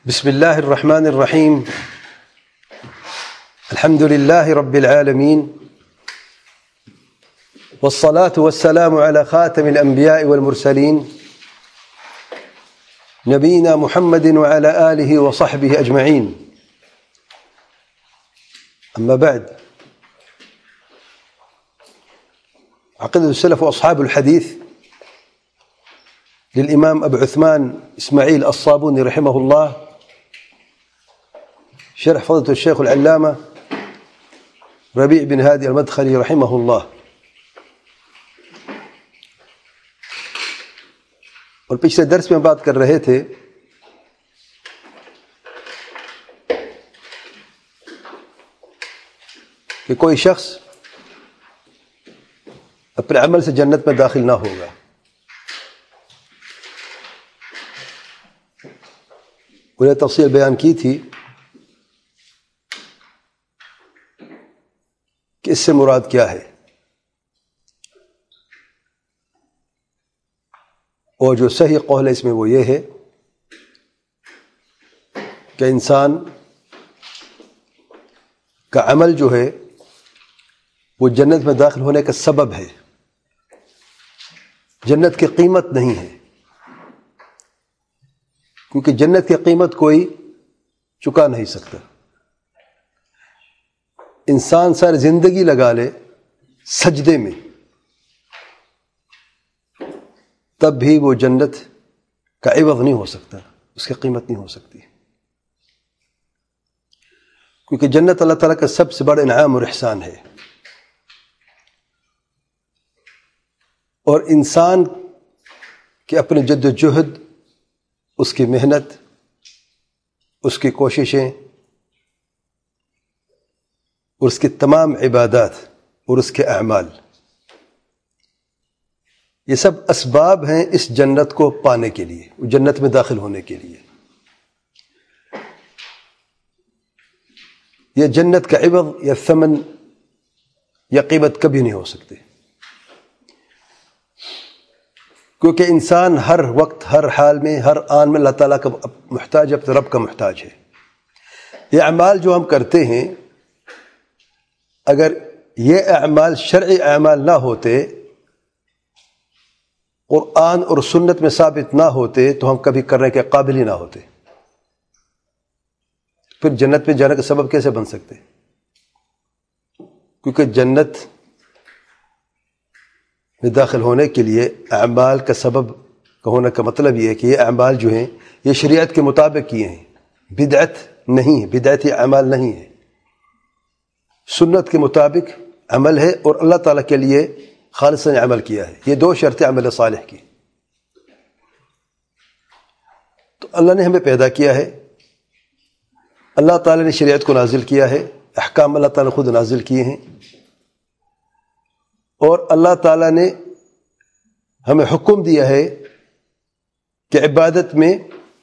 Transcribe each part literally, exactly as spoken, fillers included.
بسم الله الرحمن الرحيم. الحمد لله رب العالمين، والصلاة والسلام على خاتم الأنبياء والمرسلين نبينا محمد وعلى آله وصحبه أجمعين. أما بعد، عقيدة السلف وأصحاب الحديث للإمام أبو عثمان إسماعيل الصابوني رحمه الله، شرح فضيلة الشيخ العلامة ربيع بن هادي المدخلي رحمه الله. اور پچھلے درس میں بات کر رہے تھے کہ کوئی شخص اپنے عمل سے جنت میں داخل نہ ہوگا. انہیں تفصیل بیان کی تھی کہ اس سے مراد کیا ہے، اور جو صحیح قول ہے اس میں وہ یہ ہے کہ انسان کا عمل جو ہے وہ جنت میں داخل ہونے کا سبب ہے، جنت کی قیمت نہیں ہے، کیونکہ جنت کی قیمت کوئی چکا نہیں سکتا. انسان ساری زندگی لگا لے سجدے میں، تب بھی وہ جنت کا عوض نہیں ہو سکتا، اس کی قیمت نہیں ہو سکتی، کیونکہ جنت اللہ تعالیٰ کا سب سے بڑا انعام اور احسان ہے. اور انسان کے اپنے جد و جہد، اس کی محنت، اس کی کوششیں اور اس کی تمام عبادات اور اس کے اعمال، یہ سب اسباب ہیں اس جنت کو پانے کے لیے، جنت میں داخل ہونے کے لیے. یہ جنت کا عوض یا ثمن یا قیمت کبھی نہیں ہو سکتے، کیونکہ انسان ہر وقت، ہر حال میں، ہر آن میں اللہ تعالیٰ کا محتاج، اپنے رب کا محتاج ہے. یہ اعمال جو ہم کرتے ہیں، اگر یہ اعمال شرعی اعمال نہ ہوتے، قرآن اور سنت میں ثابت نہ ہوتے، تو ہم کبھی کرنے کے قابل ہی نہ ہوتے. پھر جنت میں جانے کا سبب کیسے بن سکتے؟ کیونکہ جنت میں داخل ہونے کے لیے اعمال کا سبب کا ہونے کا مطلب یہ ہے کہ یہ اعمال جو ہیں یہ شریعت کے مطابق کیے ہیں، بدعت نہیں ہے، بدعتی اعمال نہیں ہے، سنت کے مطابق عمل ہے اور اللہ تعالیٰ کے لیے خالصاً عمل کیا ہے. یہ دو شرطیں عمل صالح کی. تو اللہ نے ہمیں پیدا کیا ہے، اللہ تعالیٰ نے شریعت کو نازل کیا ہے، احکام اللہ تعالیٰ نے خود نازل کیے ہیں، اور اللہ تعالیٰ نے ہمیں حکم دیا ہے کہ عبادت میں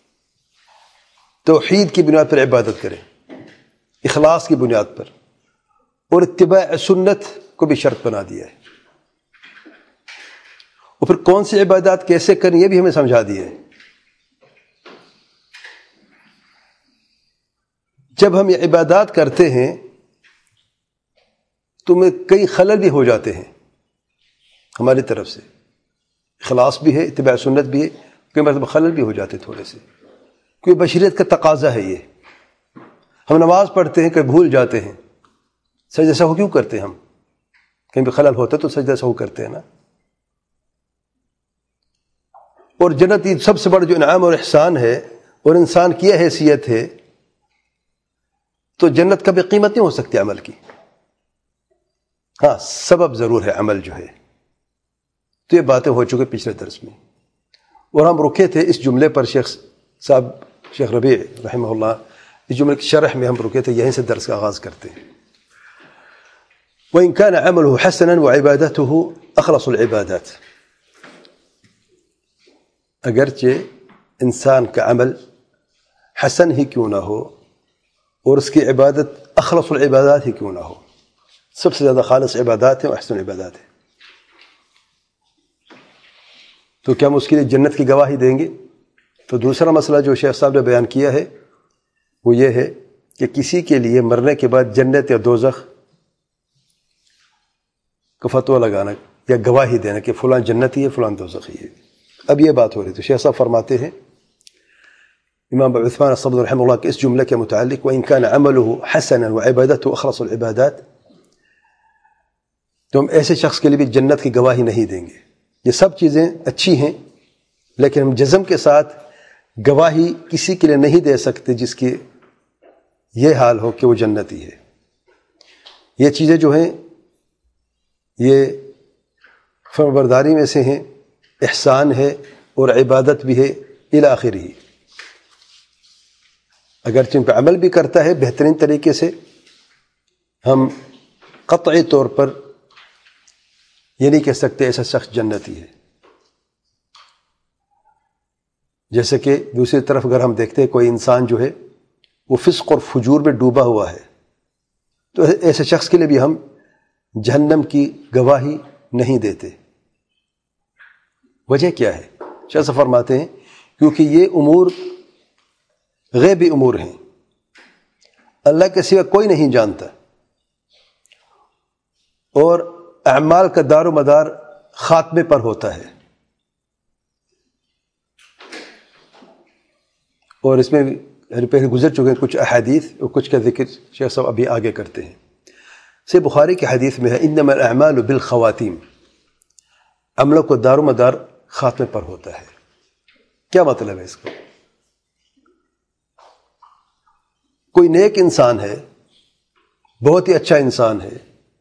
توحید کی بنیاد پر عبادت کریں، اخلاص کی بنیاد پر، اور اتباع سنت کو بھی شرط بنا دیا ہے. اور پھر کون سی عبادات کیسے کریں یہ بھی ہمیں سمجھا دیا ہے. جب ہم یہ عبادات کرتے ہیں تو میں کئی خلل بھی ہو جاتے ہیں ہماری طرف سے، اخلاص بھی ہے، اتباع سنت بھی ہے، کئی مرتبہ خلل بھی ہو جاتے تھوڑے سے، کیونکہ بشریت کا تقاضا ہے. یہ ہم نماز پڑھتے ہیں کہ بھول جاتے ہیں، سجدہ سہو کیوں کرتے ہیں؟ ہم کہیں بھی خلل ہوتا تو سجدہ سہو کرتے ہیں نا. اور جنت یہ سب سے بڑا جو انعام اور احسان ہے اور انسان کی حیثیت ہے، تو جنت کبھی قیمت نہیں ہو سکتی عمل کی. ہاں سبب ضرور ہے عمل جو ہے. تو یہ باتیں ہو چکے پچھلے درس میں، اور ہم رکے تھے اس جملے پر. شیخ صاحب شیخ ربیع رحمہ اللہ اس جملے کی شرح میں ہم رکے تھے، یہیں سے درس کا آغاز کرتے ہیں. وَإِن كَانَ عَمَلُهُ حَسَنًا وَعِبَادَتُهُ أَخْلَصُ الْعِبَادَاتِ. اگرچہ انسان کا عمل حسن ہی کیوں نہ ہو اور اس کی عبادت اخلص العبادات ہی کیوں نہ ہو، سب سے زیادہ خالص عبادات ہیں اور احسن عبادات ہیں، تو کیا ہم اس کے لیے جنت کی گواہی دیں گے؟ تو دوسرا مسئلہ جو شیخ صاحب نے بیان کیا ہے وہ یہ ہے کہ کسی کے لیے مرنے کے بعد جنت یا دوزخ کا فتویٰ لگانا یا گواہی دینا کہ فلاں جنتی ہے فلاں دوزخی ہے. اب یہ بات ہو رہی تو شیخ صاحب فرماتے ہیں امام ابو عثمان الصبر رحمہ اللہ کے اس جملے کے متعلق وَإِن كَانَ عَمَلُهُ حَسَنًا وَعِبَادَتُهُ أَخْلَصُ الْعِبَادَاتِ، تو ہم ایسے شخص کے لیے بھی جنت کی گواہی نہیں دیں گے. یہ سب چیزیں اچھی ہیں لیکن ہم جزم کے ساتھ گواہی کسی کے لیے نہیں دے سکتے جس کی یہ حال ہو کہ وہ جنتی ہے. یہ چیزیں جو ہیں یہ فرمانبرداری میں سے ہیں، احسان ہے اور عبادت بھی ہے الی آخرہ. اگرچہ ان پہ عمل بھی کرتا ہے بہترین طریقے سے، ہم قطعی طور پر یہ نہیں کہہ سکتے ایسا شخص جنتی ہے. جیسے کہ دوسری طرف اگر ہم دیکھتے ہیں کوئی انسان جو ہے وہ فسق اور فجور میں ڈوبا ہوا ہے تو ایسے شخص کے لیے بھی ہم جہنم کی گواہی نہیں دیتے. وجہ کیا ہے؟ شیخ صاحب فرماتے ہیں کیونکہ یہ امور غیبی امور ہیں، اللہ کے سوا کوئی نہیں جانتا، اور اعمال کا دار و مدار خاتمے پر ہوتا ہے. اور اس میں پہلے گزر چکے ہیں کچھ احادیث اور کچھ کا ذکر شیخ صاحب ابھی آگے کرتے ہیں. سے بخاری کی حدیث میں ہے انما الاعمال بالخواتیم، عملوں کو دار و مدار خاتمے پر ہوتا ہے. کیا مطلب ہے اس کا؟ کوئی نیک انسان ہے، بہت ہی اچھا انسان ہے،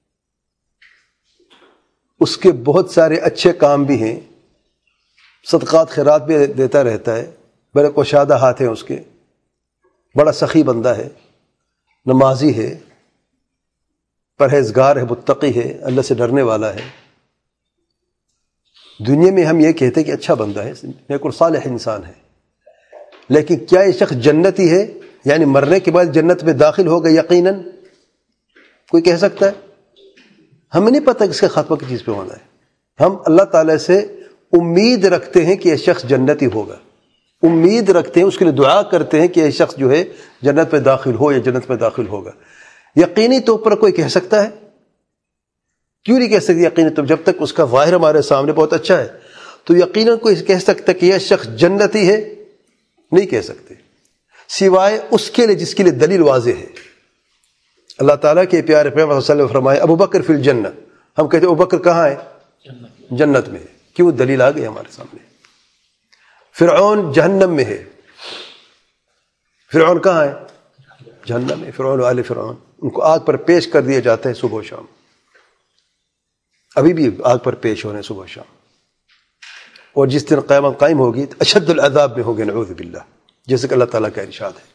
اس کے بہت سارے اچھے کام بھی ہیں، صدقات خیرات بھی دیتا رہتا ہے، بڑے کشادہ ہاتھ ہیں اس کے، بڑا سخی بندہ ہے، نمازی ہے، پرہیزگار ہے، متقی ہے، اللہ سے ڈرنے والا ہے. دنیا میں ہم یہ کہتے ہیں کہ اچھا بندہ ہے، نیک اور صالح انسان ہے. لیکن کیا یہ شخص جنتی ہے؟ یعنی مرنے کے بعد جنت میں داخل ہوگا یقیناً؟ کوئی کہہ سکتا ہے؟ ہمیں نہیں پتہ کس کا خاتمہ کس چیز پہ ہونا ہے. ہم اللہ تعالیٰ سے امید رکھتے ہیں کہ یہ شخص جنتی ہوگا، امید رکھتے ہیں، اس کے لیے دعا کرتے ہیں کہ یہ شخص جو ہے جنت میں داخل ہو یا جنت میں داخل ہوگا. یقینی طور پر کوئی کہہ سکتا ہے؟ کیوں نہیں کہہ سکتے یقینی طور؟ جب تک اس کا ظاہر ہمارے سامنے بہت اچھا ہے تو یقیناً کوئی کہہ سکتا کہ یہ شخص جنتی ہے؟ نہیں کہہ سکتے، سوائے اس کے لیے جس کے لیے دلیل واضح ہے. اللہ تعالیٰ کے پیارے پیغمبر صلی اللہ علیہ وسلم فرمائے ابو بکر فی الجنہ، ہم کہتے ہیں ابو بکر کہاں ہے؟ جنت میں ہے. کیوں؟ دلیل آ گئی ہمارے سامنے. فرعون جہنم میں ہے، فرعون کہاں ہے؟ جہنم میں. فرعون و آل فرعون، ان کو آگ پر پیش کر دیا جاتا ہے صبح و شام، ابھی بھی آگ پر پیش ہو رہے ہیں صبح و شام. اور جس دن قیامت قائم ہوگی تو اشد العذاب میں ہوگے، نعوذ باللہ، جیسے کہ اللہ تعالیٰ کا ارشاد ہے.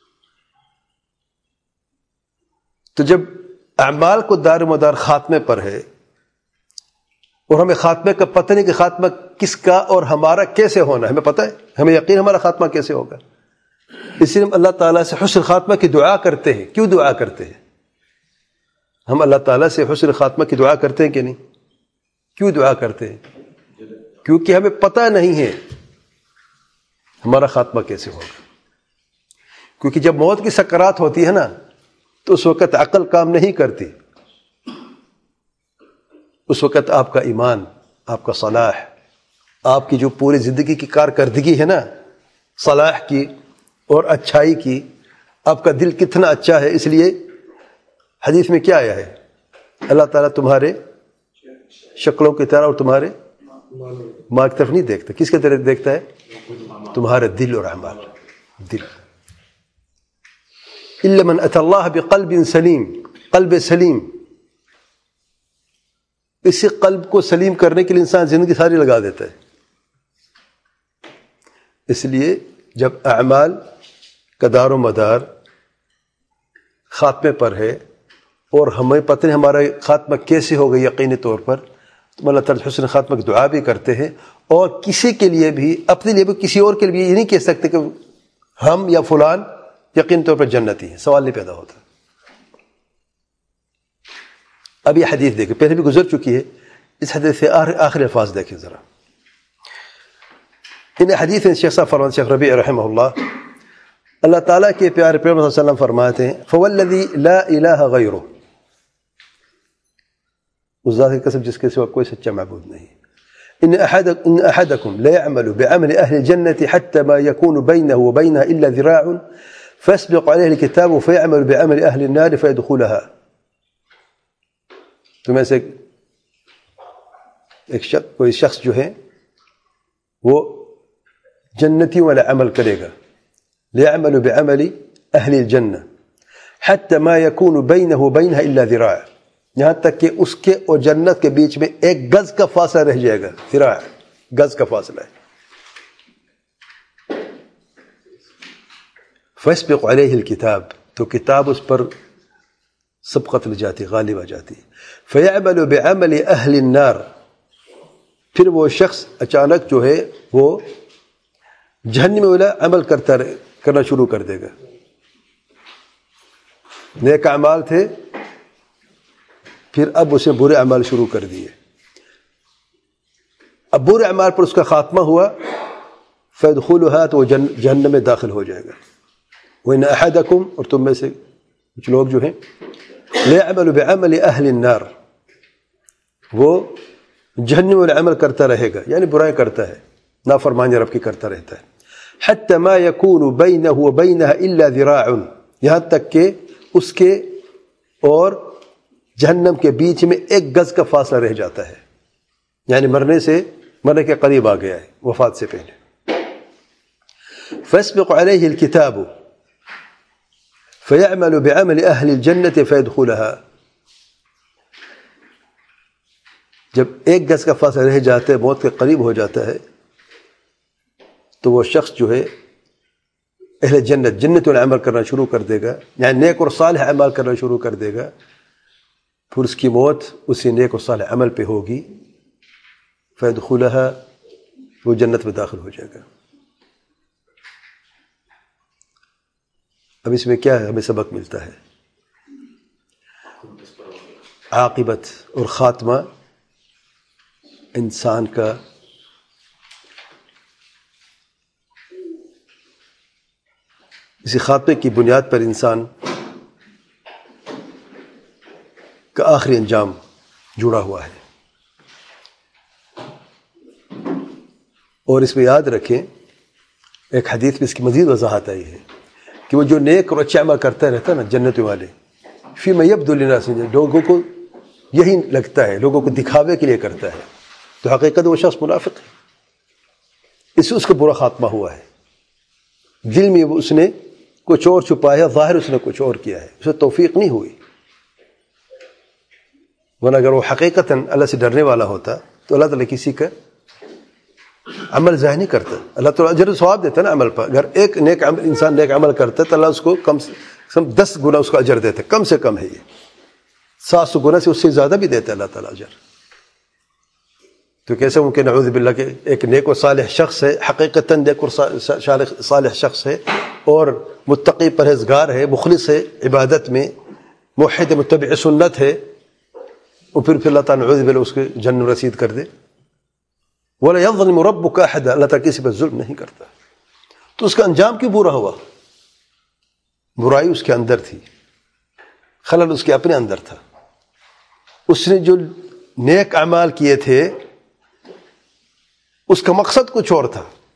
تو جب اعمال کو دار و مدار خاتمے پر ہے اور ہمیں خاتمے کا پتہ نہیں کہ خاتمہ کس کا اور ہمارا کیسے ہونا ہے، ہمیں پتہ ہے، ہمیں یقین ہمارا خاتمہ کیسے ہوگا. اس لیے ہم اللہ تعالیٰ سے حسن خاتمہ کی دعا کرتے ہیں. کیوں دعا کرتے ہیں؟ ہم اللہ تعالیٰ سے حسن خاتمہ کی دعا کرتے ہیں کہ نہیں؟ کیوں دعا کرتے ہیں؟ کیونکہ ہمیں پتہ نہیں ہے ہمارا خاتمہ کیسے ہوگا. کیونکہ جب موت کی سکرات ہوتی ہے نا تو اس وقت عقل کام نہیں کرتی، اس وقت آپ کا ایمان، آپ کا صلاح، آپ کی جو پوری زندگی کی کارکردگی ہے نا صلاح کی اور اچھائی کی، آپ کا دل کتنا اچھا ہے. اس لیے حدیث میں کیا آیا ہے؟ اللہ تعالیٰ تمہارے شکلوں کی طرح اور تمہارے ماں کی طرف نہیں دیکھتا. کس کی طرف دیکھتا ہے؟ تمہارے دل اور اعمال. دل. الا من اتى الله بقلب سلیم، قلب سلیم. اسی قلب کو سلیم کرنے کے لیے انسان زندگی ساری لگا دیتا ہے. اس لیے جب اعمال کا دار و مدار خاتمے پر ہے اور ہمیں پتہ نہیں ہمارا خاتمہ کیسے ہوگا یقینی طور پر، تو اللہ تعالیٰ حسن خاتمہ کی دعا بھی کرتے ہیں. اور کسی کے لیے بھی، اپنے لیے بھی، کسی اور کے لیے یہ نہیں کہہ سکتے کہ ہم یا فلان یقینی طور پر جنتی ہیں. سوال نہیں پیدا ہوتا. اب یہ حدیث دیکھیں، پہلے بھی گزر چکی ہے. اس حدیث سے آخری الفاظ دیکھیں ذرا. ان حدیث شیخ صاحب فرمان شیخ ربیع رحمہ اللہ اللہ تعالیٰ کے پیارے پیغمبر صلی اللہ علیہ وسلم فرماتے ہیں فوالذی لا الہ غیرہ، اس ذات کی قسم جس کے سوا کوئی سچا معبود نہیں، ان احدکم ان احدکم لا يعمل بعمل اہل الجنة حتى ما يكون بينه وبينها الا ذراع فيسبق عليه الكتاب فيعمل بعمل اہل النار فيدخلها. تو میں سے ایک شخص کوئی شخص جو ہے وہ جنتیوں والا عمل کرے گا، ليعمل بعمل اہل الجنة حتى ما يكون بينه وبينها الا ذراع، یہاں تک کہ اس کے اور جنت کے بیچ میں ایک گز کا فاصلہ رہ جائے گا. ذراع گز کا فاصلہ ہے. فَيَسْبِقُ عَلَيْهِ الْكِتَاب، تو کتاب اس پر سبقت لے جاتی، غالب آ جاتی. فَيَعْمَلُ بِعَمَلِ أَهْلِ النَّارِ، پھر وہ شخص اچانک جو ہے وہ جہنم والا عمل کرتا کرنا شروع کر دے گا. نیک اعمال تھے، پھر اب اسے برے اعمال شروع کر دیے. اب برے اعمال پر اس کا خاتمہ ہوا، فَيَدْخُلُهَا، تو وہ جہنم میں داخل ہو جائے گا. وَإِنَّ أَحَدَكُمْ، اور تم میں سے کچھ لوگ جو ہیں لَيَعْمَلُ بِعَمَلِ أَهْلِ النَّارِ، وہ جہنم والا عمل کرتا رہے گا، یعنی برائی کرتا ہے، نافرمانی رب کی کرتا رہتا ہے. حَتَّى مَا يَكُونُ بَيْنَهُ وَبَيْنَهَا إِلَّا ذِرَاعٌ، یہاں تک کہ اس کے اور جہنم کے بیچ میں ایک گز کا فاصلہ رہ جاتا ہے، یعنی مرنے سے مرنے کے قریب آ گیا ہے، وفات سے پہلے. فَيَسْبِقُ عَلَيْهِ الْكِتَابُ فَيَعْمَلُ بِعَمَلِ أَهْلِ الْجَنَّةِ فَيَدْخُلَهَا، جب ایک گز کا فاصلہ رہ جاتا ہے، موت کے قریب ہو جاتا ہے، تو وہ شخص جو ہے اہل جنت جنت والعمل کرنا شروع کر دے گا، یعنی نیک اور صالح عمل کرنا شروع کر دے گا. پھر اس کی موت اسی نیک اور صالح عمل پہ ہوگی. فَيَدْخُلَهَا، وہ جنت میں داخل ہو جائے گا. اب اس میں کیا ہے ہمیں سبق ملتا ہے؟ عاقبت اور خاتمہ انسان کا اسی خاتمے کی بنیاد پر انسان کا آخری انجام جڑا ہوا ہے. اور اس میں یاد رکھیں، ایک حدیث میں اس کی مزید وضاحت آئی ہے کہ وہ جو نیک اور اچھا عمل کرتا رہتا ہے نا، جنت والے، فیما یبدو للناس، لوگوں کو یہی لگتا ہے، لوگوں کو دکھاوے کے لیے کرتا ہے، تو حقیقت وہ شخص منافق ہے. اس سے اس کا برا خاتمہ ہوا ہے. دل میں اس نے کچھ اور چھپایا، ظاہر اس نے کچھ اور کیا ہے، اسے توفیق نہیں ہوئی. ورنہ اگر وہ حقیقتاً اللہ سے ڈرنے والا ہوتا تو اللہ تعالیٰ کسی کا عمل ضائع نہیں کرتا. اللہ تعالیٰ اجر و ثواب دیتا نا عمل پر. اگر ایک نیک عمل انسان نیک عمل کرتا ہے تو اللہ اس کو کم سے کم دس گنا اس کا اجر دیتا ہے، کم سے کم ہے یہ، سات سو گنا سے اس سے زیادہ بھی دیتا ہے اللہ تعالیٰ اجر. تو کیسے ممکن نعوذ باللہ کہ ایک نیک و صالح شخص ہے، حقیقتاً نیک اور صالح شخص ہے اور متقی پرہیزگار ہے، مخلص ہے عبادت میں، موحد متبع سنت ہے، اور پھر پھر اللہ تعالیٰ نعوذ باللہ اس کے جنت رسید کر دے. وَلَا يَظْلِمُ رَبُّكَ أَحَدًا، اللہ تعالیٰ کسی پر ظلم نہیں کرتا. تو اس کا انجام کیوں برا ہوا؟ برائی اس کے اندر تھی، خلل اس کے اپنے اندر تھا. اس نے جو نیک اعمال کیے تھے اس کا مقصد کچھ اور تھا،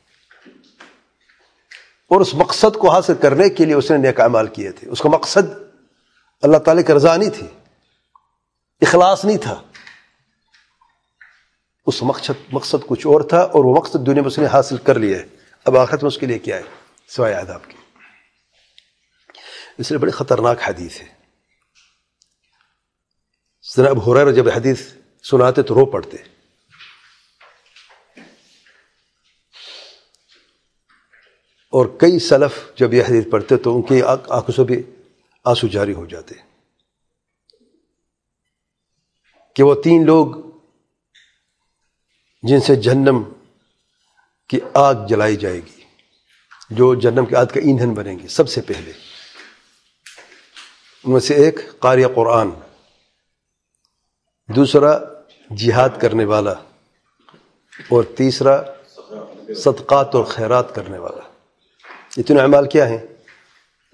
اور اس مقصد کو حاصل کرنے کے لیے اس نے نیک اعمال کیے تھے. اس کا مقصد اللہ تعالیٰ کی رضا نہیں تھی، اخلاص نہیں تھا. اس مقصد مقصد کچھ اور تھا، اور وہ مقصد دنیا میں اس نے حاصل کر لیا ہے. اب آخرت میں اس کے لیے کیا ہے سوائے عذاب کے؟ اس لیے بڑی خطرناک حدیث ہے. سیدنا ابو ہریرہ جب حدیث سناتے تو رو پڑتے، اور کئی سلف جب یہ حدیث پڑھتے تو ان کی آنکھوں سے بھی آنسو جاری ہو جاتے کہ وہ تین لوگ جن سے جہنم کی آگ جلائی جائے گی، جو جہنم کی آگ کا ایندھن بنیں گے، سب سے پہلے ان میں سے ایک قاری قرآن، دوسرا جہاد کرنے والا، اور تیسرا صدقات اور خیرات کرنے والا. یہ تینوں اعمال کیا ہیں؟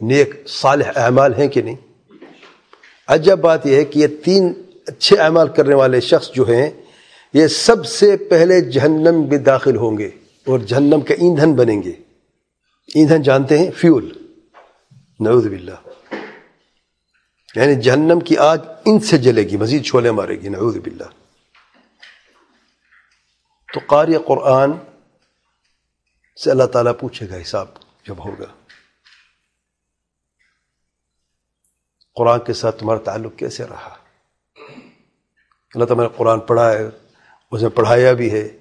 نیک صالح اعمال ہیں کہ نہیں؟ عجب بات یہ ہے کہ یہ تین اچھے اعمال کرنے والے شخص جو ہیں یہ سب سے پہلے جہنم میں داخل ہوں گے اور جہنم کا ایندھن بنیں گے. ایندھن جانتے ہیں؟ فیول. نعوذ باللہ. یعنی جہنم کی آگ ان سے جلے گی، مزید شعلے مارے گی. نعوذ باللہ. تو قاری قرآن سے اللہ تعالیٰ پوچھے گا حساب جب ہوگا، قرآن کے ساتھ تمہارا تعلق کیسے رہا؟ اللہ تعالیٰ نے قرآن پڑھا ہے، اس نے پڑھایا بھی ہے،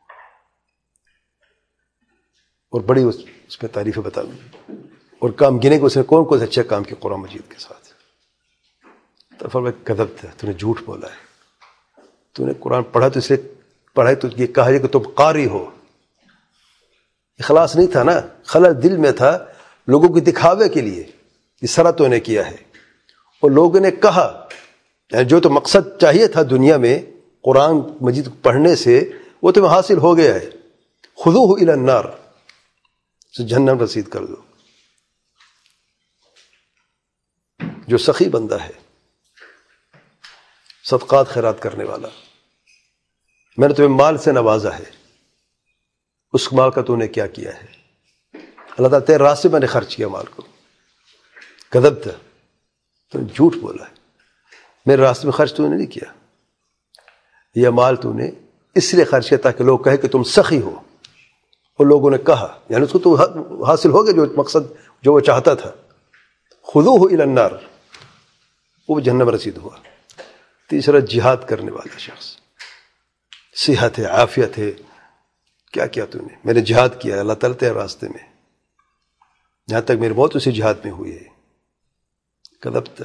اور بڑی اس, اس میں تعریفیں بتا دیں اور کام گنے کہ اس نے کون کون سے اچھے کام کیے قرآن مجید کے ساتھ. تو فرمایا کذب تھا، تو نے جھوٹ بولا ہے. تو نے قرآن پڑھا تو اس لیے پڑھا تو یہ کہا ہے کہ تم قاری ہو. اخلاص نہیں تھا نا، خلل دل میں تھا، لوگوں کے دکھاوے کے لیے یہ سارا تو نے کیا ہے. اور لوگوں نے کہا یعنی جو تو مقصد چاہیے تھا دنیا میں قرآن مجید پڑھنے سے وہ تمہیں حاصل ہو گیا ہے. خذوہ الی النار، سے جہنم رسید کر دو. جو سخی بندہ ہے، صدقات خیرات کرنے والا، میں نے تمہیں مال سے نوازا ہے، اس مال کا تو نے کیا کیا ہے؟ اللہ تعالیٰ تیرے راستے میں نے خرچ کیا مال کو. کذبت، تو نے جھوٹ بولا ہے، میرے راستے میں خرچ تو نے نہیں کیا. یہ مال تو نے اس لیے خرچ کیا تاکہ لوگ کہے کہ تم سخی ہو. اور لوگوں نے کہا یعنی اس کو تو حاصل ہو گیا جو مقصد جو وہ چاہتا تھا. خذوہ الی النار، وہ جہنم رسید ہوا. تیسرا جہاد کرنے والا شخص، صحت ہے، عافیت ہے، کیا کیا تو نے؟ میں نے جہاد کیا اللہ تعالیٰ تیرے راستے میں، جہاں تک میری موت اسی جہاد میں ہوئی ہے. کذبت،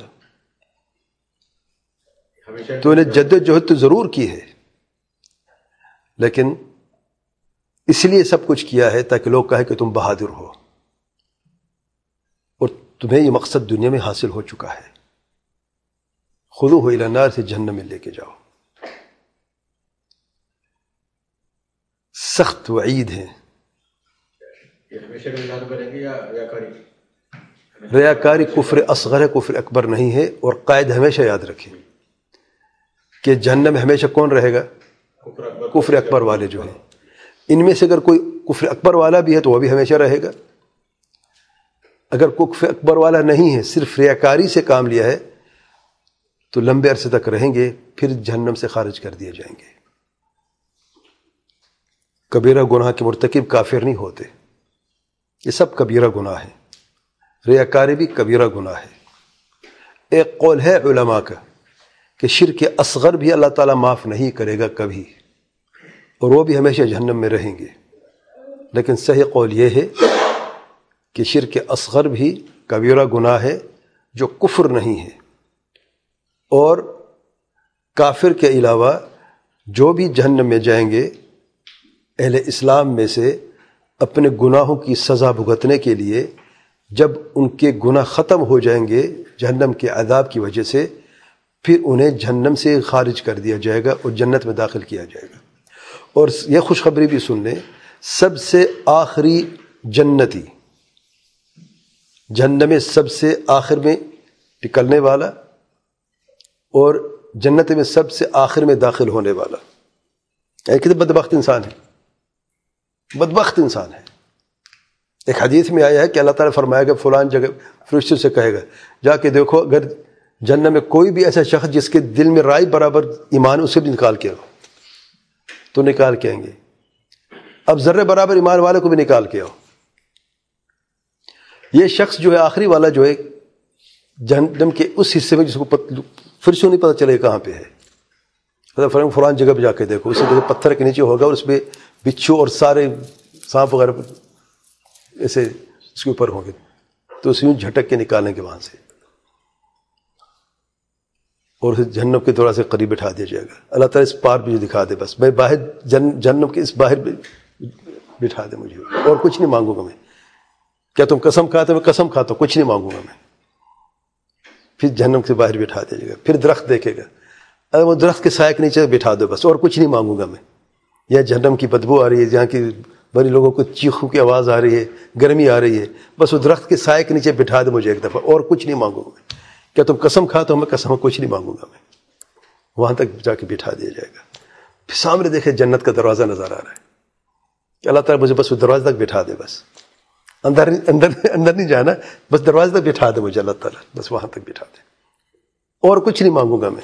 تو نے جدوجہد تو ضرور کی ہے لیکن اس لیے سب کچھ کیا ہے تاکہ لوگ کہیں کہ تم بہادر ہو، اور تمہیں یہ مقصد دنیا میں حاصل ہو چکا ہے. خذوہ الی النار سے جہنم میں لے کے جاؤ. سخت وعید ہیں. ریاکاری کفر اصغر ہے، کفر اکبر نہیں ہے. اور قائد ہمیشہ یاد رکھیں کہ جہنم میں ہمیشہ کون رہے گا؟ کفر اکبر والے جو ہیں. ان میں سے اگر کوئی کفر اکبر والا بھی ہے تو وہ بھی ہمیشہ رہے گا. اگر کفر اکبر والا نہیں ہے، صرف ریاکاری سے کام لیا ہے، تو لمبے عرصے تک رہیں گے، پھر جہنم سے خارج کر دیے جائیں گے. کبیرہ گناہ کے مرتکب کافر نہیں ہوتے، یہ سب کبیرہ گناہ ہیں. ریاکاری بھی کبیرہ گناہ ہے. ایک قول ہے علماء کا کہ شرک اصغر بھی اللہ تعالیٰ معاف نہیں کرے گا کبھی، اور وہ بھی ہمیشہ جہنم میں رہیں گے. لیکن صحیح قول یہ ہے کہ شرک اصغر بھی کبیرہ گناہ ہے جو کفر نہیں ہے. اور کافر کے علاوہ جو بھی جہنم میں جائیں گے اہل اسلام میں سے اپنے گناہوں کی سزا بھگتنے کے لیے جب ان کے گناہ ختم ہو جائیں گے جہنم کے عذاب کی وجہ سے، پھر انہیں جہنم سے خارج کر دیا جائے گا اور جنت میں داخل کیا جائے گا. اور یہ خوشخبری بھی سن لیں، سب سے آخری جنتی، جہنم میں سب سے آخر میں نکلنے والا اور جنت میں سب سے آخر میں داخل ہونے والا، ایک بدبخت انسان ہے، بدبخت انسان ہے. ایک حدیث میں آیا ہے کہ اللہ تعالیٰ فرمائے گا فلان جگہ، فرشتوں سے کہے گا جا کے دیکھو اگر جنت میں کوئی بھی ایسا شخص جس کے دل میں رائی برابر ایمان اسے بھی نکال کے آؤ، تو نکال کے آئیں گے. اب ذرے برابر ایمان والے کو بھی نکال کے آؤ. یہ شخص جو ہے آخری والا جو ہے جہنم کے اس حصے میں جس کو فرشتوں نہیں پتہ چلے کہاں پہ ہے، فلان جگہ پہ جا کے دیکھو، اسے دیکھو پتھر کے نیچے ہوگا اور اس پہ بچھو اور سارے سانپ وغیرہ ایسے اس کے اوپر ہوں گے، تو اسے یوں جھٹک کے نکالیں گے وہاں سے اور اسے جہنم کے دروازے سے قریب بٹھا دیا جائے گا. اللہ تعالیٰ اس پار بھی دکھا دے، بس میں باہر جہنم کے اس باہر بٹھا دے مجھے، اور کچھ نہیں مانگوں گا میں. کیا تم قسم کھاتے؟ میں قسم کھاتا ہوں کچھ نہیں مانگوں گا میں. پھر جہنم سے باہر بٹھا دیا جائے گا. پھر درخت دیکھے گا، اگر وہ درخت کے سائے کے نیچے بٹھا دو بس، اور کچھ نہیں مانگوں گا میں. یا جہنم کی بدبو آ رہی ہے، جہاں کی بڑی لوگوں کو چیخوں کی آواز آ رہی ہے، گرمی آ رہی ہے، بس وہ درخت کے سائے کے نیچے بٹھا دے مجھے ایک دفعہ، اور کچھ نہیں مانگوں گا. کیا تم قسم کھاتے ہو؟ میں قسم کچھ نہیں مانگوں گا. میں وہاں تک جا کے بٹھا دیا جائے گا. پھر سامنے دیکھے جنت کا دروازہ نظر آ رہا ہے کہ اللہ تعالیٰ مجھے بس وہ دروازے تک بٹھا دے، بس اندر اندر اندر نہیں جانا، بس دروازے تک بٹھا دے مجھے اللہ تعالیٰ، بس وہاں تک بٹھا دے، اور کچھ نہیں مانگوں گا. میں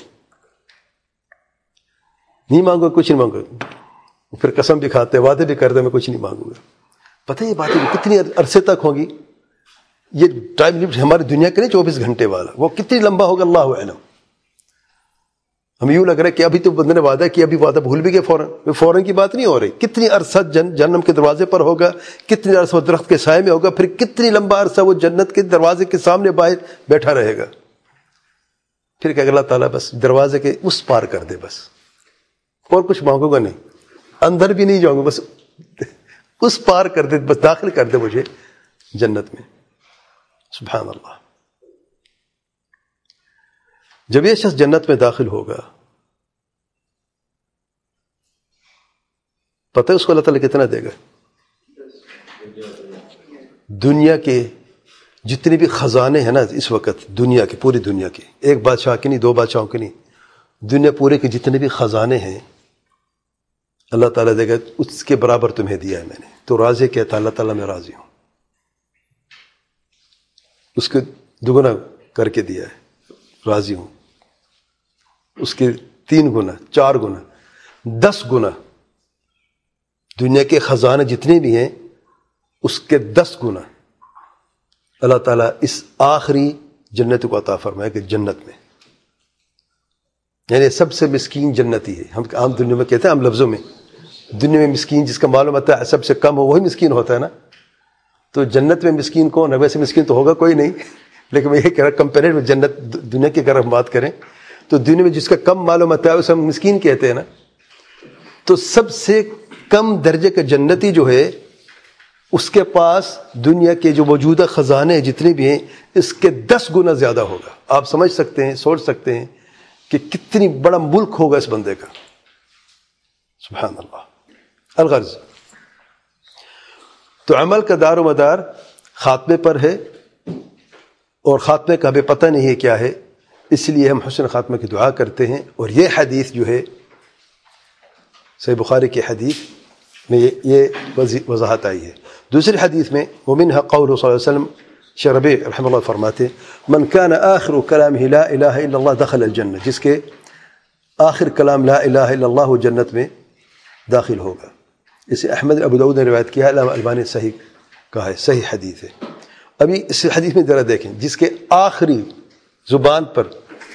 نہیں مانگوں گا، کچھ نہیں مانگوں گا. پھر قسم بھی کھاتے، وعدے بھی کرتے، میں کچھ نہیں مانگوں گا. پتہ ہے یہ باتیں کتنی عرصے تک ہوں گی؟ یہ ٹائم لمٹ ہماری دنیا کے نہیں چوبیس گھنٹے والا، وہ کتنی لمبا ہوگا اللہ علم. ہم یوں لگ رہا ہے کہ ابھی تو بندے نے وعدہ کیا، ابھی وعدہ بھول بھی گئے فوراً. فوراً کی بات نہیں ہو رہی. کتنی عرصہ جن جہنم کے دروازے پر ہوگا، کتنی عرصہ وہ درخت کے سائے میں ہوگا، پھر کتنی لمبا عرصہ وہ جنت کے دروازے کے سامنے باہر بیٹھا رہے گا. پھر کہ اللہ تعالیٰ بس دروازے کے اس پار کر دے، بس اور کچھ مانگوں گا نہیں، اندر بھی نہیں جاؤں گا، بس اس پار کر دے، بس داخل کر دے مجھے جنت میں. سبحان اللہ. جب یہ شخص جنت میں داخل ہوگا، پتہ ہے اس کو اللہ تعالیٰ کتنا دے گا؟ دنیا کے جتنے بھی خزانے ہیں نا اس وقت، دنیا کے، پوری دنیا کے، ایک بادشاہ کے نہیں، دو بادشاہوں کے نہیں، دنیا پورے کے جتنے بھی خزانے ہیں اللہ تعالیٰ دے گا، اس کے برابر تمہیں دیا ہے میں نے. تو راضی کہتا اللہ تعالیٰ میں راضی ہوں، اس کے دگنا کر کے دیا ہے، راضی ہوں. اس کے تین گنا، چار گنا، دس گنا دنیا کے خزانے جتنے بھی ہیں اس کے دس گنا اللہ تعالیٰ اس آخری جنت کو عطا فرمائے کہ جنت میں، یعنی سب سے مسکین جنتی ہے. ہم عام دنیا میں کہتے ہیں، عام لفظوں میں دنیا میں مسکین جس کا معلوم ہوتا ہے سب سے کم ہو وہی مسکین ہوتا ہے نا. تو جنت میں مسکین کون ہے؟ ویسے مسکین تو ہوگا کوئی نہیں، لیکن میں یہ کہہ رہا کمپیریٹو جنت دنیا کی اگر ہم بات کریں تو دنیا میں جس کا کم معلوم ہوتا ہے اسے ہم مسکین کہتے ہیں نا. تو سب سے کم درجے کا جنتی جو ہے اس کے پاس دنیا کے جو موجودہ خزانے جتنے بھی ہیں اس کے دس گنا زیادہ ہوگا. آپ سمجھ سکتے ہیں، سوچ سکتے ہیں کہ کتنی بڑا ملک ہوگا اس بندے کا. سبحان اللہ. الغرض تو عمل کا دار و مدار خاتمے پر ہے، اور خاتمے کا ہمیں پتہ نہیں ہے کیا ہے، اس لیے ہم حسن خاتمے کی دعا کرتے ہیں. اور یہ حدیث جو ہے صحیح بخاری کی حدیث میں یہ وضاحت آئی ہے. دوسری حدیث میں ومنها قول صلی اللہ علیہ وسلم، شیخ ربیع رحمہ اللہ فرماتے من كان آخر كلامه لا الہ الا اللہ دخل الجنہ، جس کے آخر کلام لا الہ الا اللہ وہ جنت میں داخل ہوگا. اسے احمد ابو داؤد نے روایت کیا ہے، علامہ البانی صحیح کہا ہے، صحیح حدیث ہے. ابھی اس حدیث میں ذرا دیکھیں، جس کے آخری زبان پر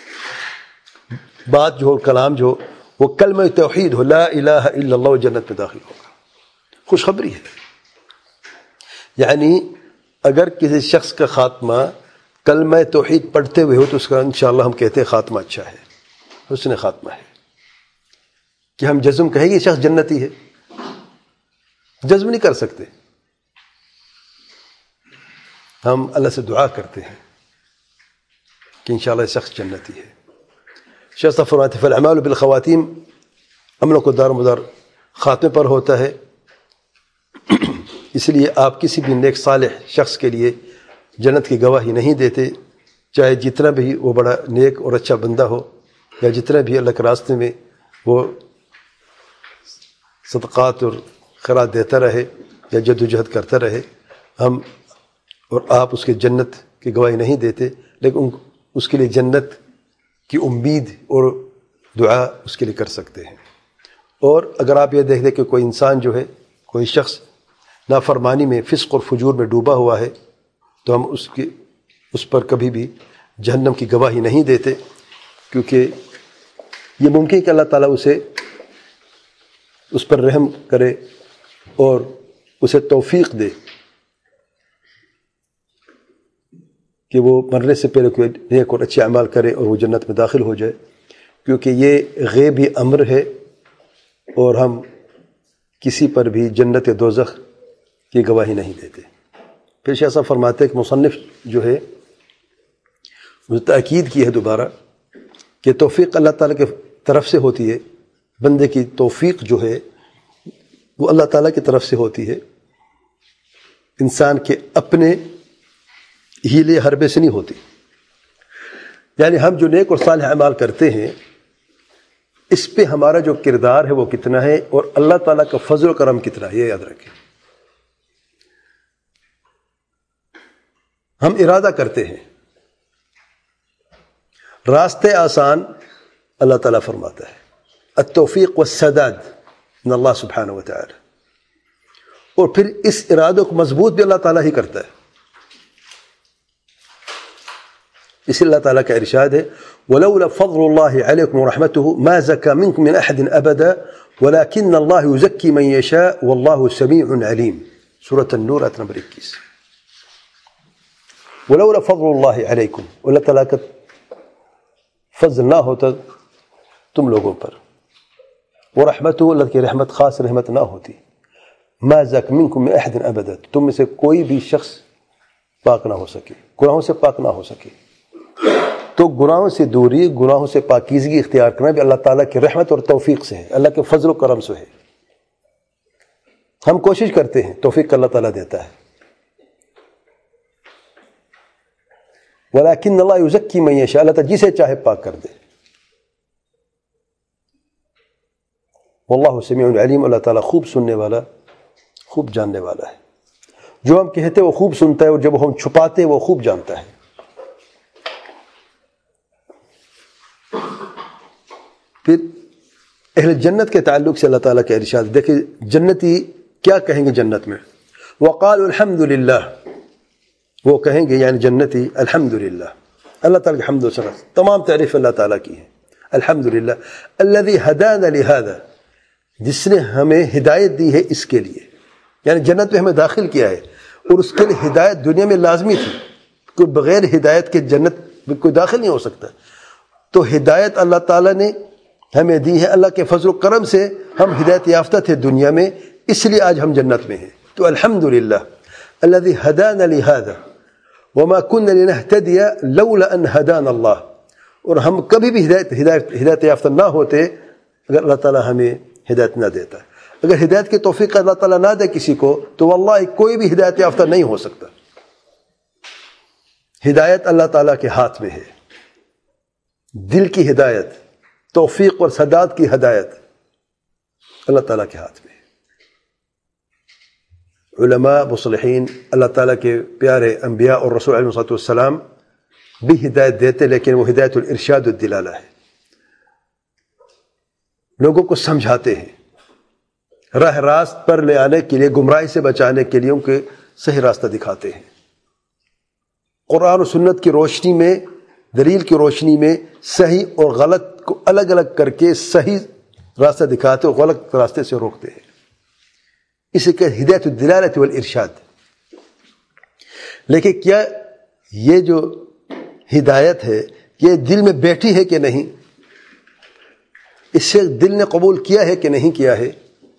بات جو ہو، کلام جو وہ کلمہ توحید ہو، لا الہ الا اللہ، جنت میں داخل ہوگا. خوشخبری ہے. یعنی اگر کسی شخص کا خاتمہ کلمہ توحید پڑھتے ہوئے ہو تو اس کا انشاءاللہ ہم کہتے ہیں خاتمہ اچھا ہے، حسن خاتمہ ہے. کہ ہم جزم کہیں گے یہ شخص جنتی ہے، جزم نہیں کر سکتے. ہم اللہ سے دعا کرتے ہیں کہ انشاءاللہ یہ شخص جنتی ہے. شیخ صاحب فرماتے ہیں فالاعمال بالخواتیم، عملوں کو دار مدار خاتمے پر ہوتا ہے. اس لیے آپ کسی بھی نیک صالح شخص کے لیے جنت کی گواہی نہیں دیتے، چاہے جتنا بھی وہ بڑا نیک اور اچھا بندہ ہو، یا جتنا بھی اللہ کے راستے میں وہ صدقات اور خیرات دیتا رہے یا جد و جہد کرتا رہے. ہم اور آپ اس کے جنت کی گواہی نہیں دیتے، لیکن اس کے لیے جنت کی امید اور دعا اس کے لیے کر سکتے ہیں. اور اگر آپ یہ دیکھ دیں کہ کوئی انسان جو ہے، کوئی شخص نافرمانی میں، فسق اور فجور میں ڈوبا ہوا ہے، تو ہم اس کی اس پر کبھی بھی جہنم کی گواہی نہیں دیتے، کیونکہ یہ ممکن ہے کہ اللہ تعالیٰ اسے اس پر رحم کرے اور اسے توفیق دے کہ وہ مرنے سے پہلے کوئی نیک اور اچھے اعمال کرے اور وہ جنت میں داخل ہو جائے. کیونکہ یہ غیبی امر ہے، اور ہم کسی پر بھی جنت یا دوزخ کی گواہی نہیں دیتے. پھر شیخ صاحب فرماتے ہیں کہ مصنف جو ہے وہ تاکید کی ہے دوبارہ کہ توفیق اللہ تعالیٰ کے طرف سے ہوتی ہے. بندے کی توفیق جو ہے وہ اللہ تعالیٰ کی طرف سے ہوتی ہے، انسان کے اپنے ہیلے حربے سے نہیں ہوتی۔ یعنی ہم جو نیک اور صالح اعمال کرتے ہیں اس پہ ہمارا جو کردار ہے وہ کتنا ہے، اور اللہ تعالیٰ کا فضل و کرم کتنا ہے، یہ یاد رکھیں۔ ہم ارادہ کرتے ہیں، راستے آسان اللہ تعالیٰ فرماتا ہے، التوفیق والسداد من اللہ سبحانہ و تعالی، اور پھر اس ارادوں کو مضبوط بھی اللہ تعالیٰ ہی کرتا ہے۔ اسی اللہ تعالیٰ کا ارشاد ہے، وَلَوْلَا فَضْلُ اللَّهِ عَلَيْكُمْ وَرَحْمَتُهُ مَا زَكَى مِنْكُمْ مِنْ أَحَدٍ أَبَدًا وَلَكِنَّ اللَّهَ يُزَكِّي مَنْ يَشَاءُ وَاللَّهُ سَمِيعٌ عَلِيمٌ، سورۃ النور آیت نمبر اکیس۔ وَلَوْلَا فَضْلُ اللَّهِ عَلَيْكُمْ، اللہ تعالیٰ کا فضل نہ ہوتا تم لوگوں پر، وَرَحْمَتُهُ، اللہ کی رحمت خاص رحمت نہ ہوتی، مَا زَكَى مِنْكُمْ مِنْ أَحَدٍ أَبَدًا، تم میں سے کوئی بھی شخص پاک نہ ہو سکے، گناہوں سے پاک نہ ہو سکے۔ تو گناہوں سے دوری، گناہوں سے پاکیزگی اختیار کرنا بھی اللہ تعالیٰ کی رحمت اور توفیق سے ہے، اللہ کے فضل و کرم سے ہے۔ ہم کوشش کرتے ہیں، توفیق اللہ تعالیٰ دیتا ہے۔ وَلَكِنَّ اللَّهَ يُزَكِّي مَن يَشَاءُ، اللہ تعالیٰ جسے چاہے پاک کر دے۔ وَاللَّهُ سَمِيعٌ عَلِيمٌ، اللہ تعالیٰ خوب سننے والا، خوب جاننے والا ہے۔ جو ہم کہتے ہیں وہ خوب سنتا ہے، اور جب ہم چھپاتے ہیں وہ خوب جانتا ہے۔ پھر اہل جنت کے تعلق سے اللہ تعالیٰ کا ارشاد، دیکھیں جنتی کیا کہیں گے جنت میں، وقالوا الحمد للہ، وہ کہیں گے یعنی جنتی الحمد للہ، اللہ تعالیٰ کی حمد و ثنا، تمام تعریف اللہ تعالیٰ کی ہے۔ الحمد للہ الذی ہدانا لہذا، جس نے ہمیں ہدایت دی ہے اس کے لیے، یعنی جنت میں ہمیں داخل کیا ہے، اور اس کے لیے ہدایت دنیا میں لازمی تھی، کوئی بغیر ہدایت کے جنت میں کوئی داخل نہیں ہو سکتا۔ تو ہدایت اللہ تعالیٰ نے ہمیں دی ہے، اللہ کے فضل و کرم سے ہم ہدایت یافتہ تھے دنیا میں، اس لیے آج ہم جنت میں ہیں۔ تو الحمدللہ الذی ہدانا لہذا وما كنا لنهتدی لولا ان ہدانا اللہ، اور ہم کبھی بھی ہدایت ہدایت ہدایت یافتہ نہ ہوتے اگر اللہ تعالیٰ ہمیں ہدایت نہ دیتا۔ اگر ہدایت کی توفیق اللہ تعالیٰ نہ دے کسی کو تو واللہ کوئی بھی ہدایت یافتہ نہیں ہو سکتا۔ ہدایت اللہ تعالیٰ کے ہاتھ میں ہے، دل کی ہدایت، توفیق اور سداد کی ہدایت اللہ تعالیٰ کے ہاتھ میں ہے۔ علماء مصلحین اللہ تعالیٰ کے پیارے انبیاء اور رسول علیہ الصلوۃ والسلام بھی ہدایت دیتے، لیکن وہ ہدایت الارشاد الدلالہ ہے، لوگوں کو سمجھاتے ہیں، راہ راست پر لے آنے کے لیے، گمراہی سے بچانے کے لیے ان کے صحیح راستہ دکھاتے ہیں، قرآن و سنت کی روشنی میں، دلیل کی روشنی میں صحیح اور غلط کو الگ الگ کر کے صحیح راستہ دکھاتے اور غلط راستے سے روکتے ہیں۔ اسے کہ ہدایت الدلالۃ والارشاد۔ لیکن کیا یہ جو ہدایت ہے یہ دل میں بیٹھی ہے کہ نہیں، اس سے دل نے قبول کیا ہے کہ نہیں کیا ہے،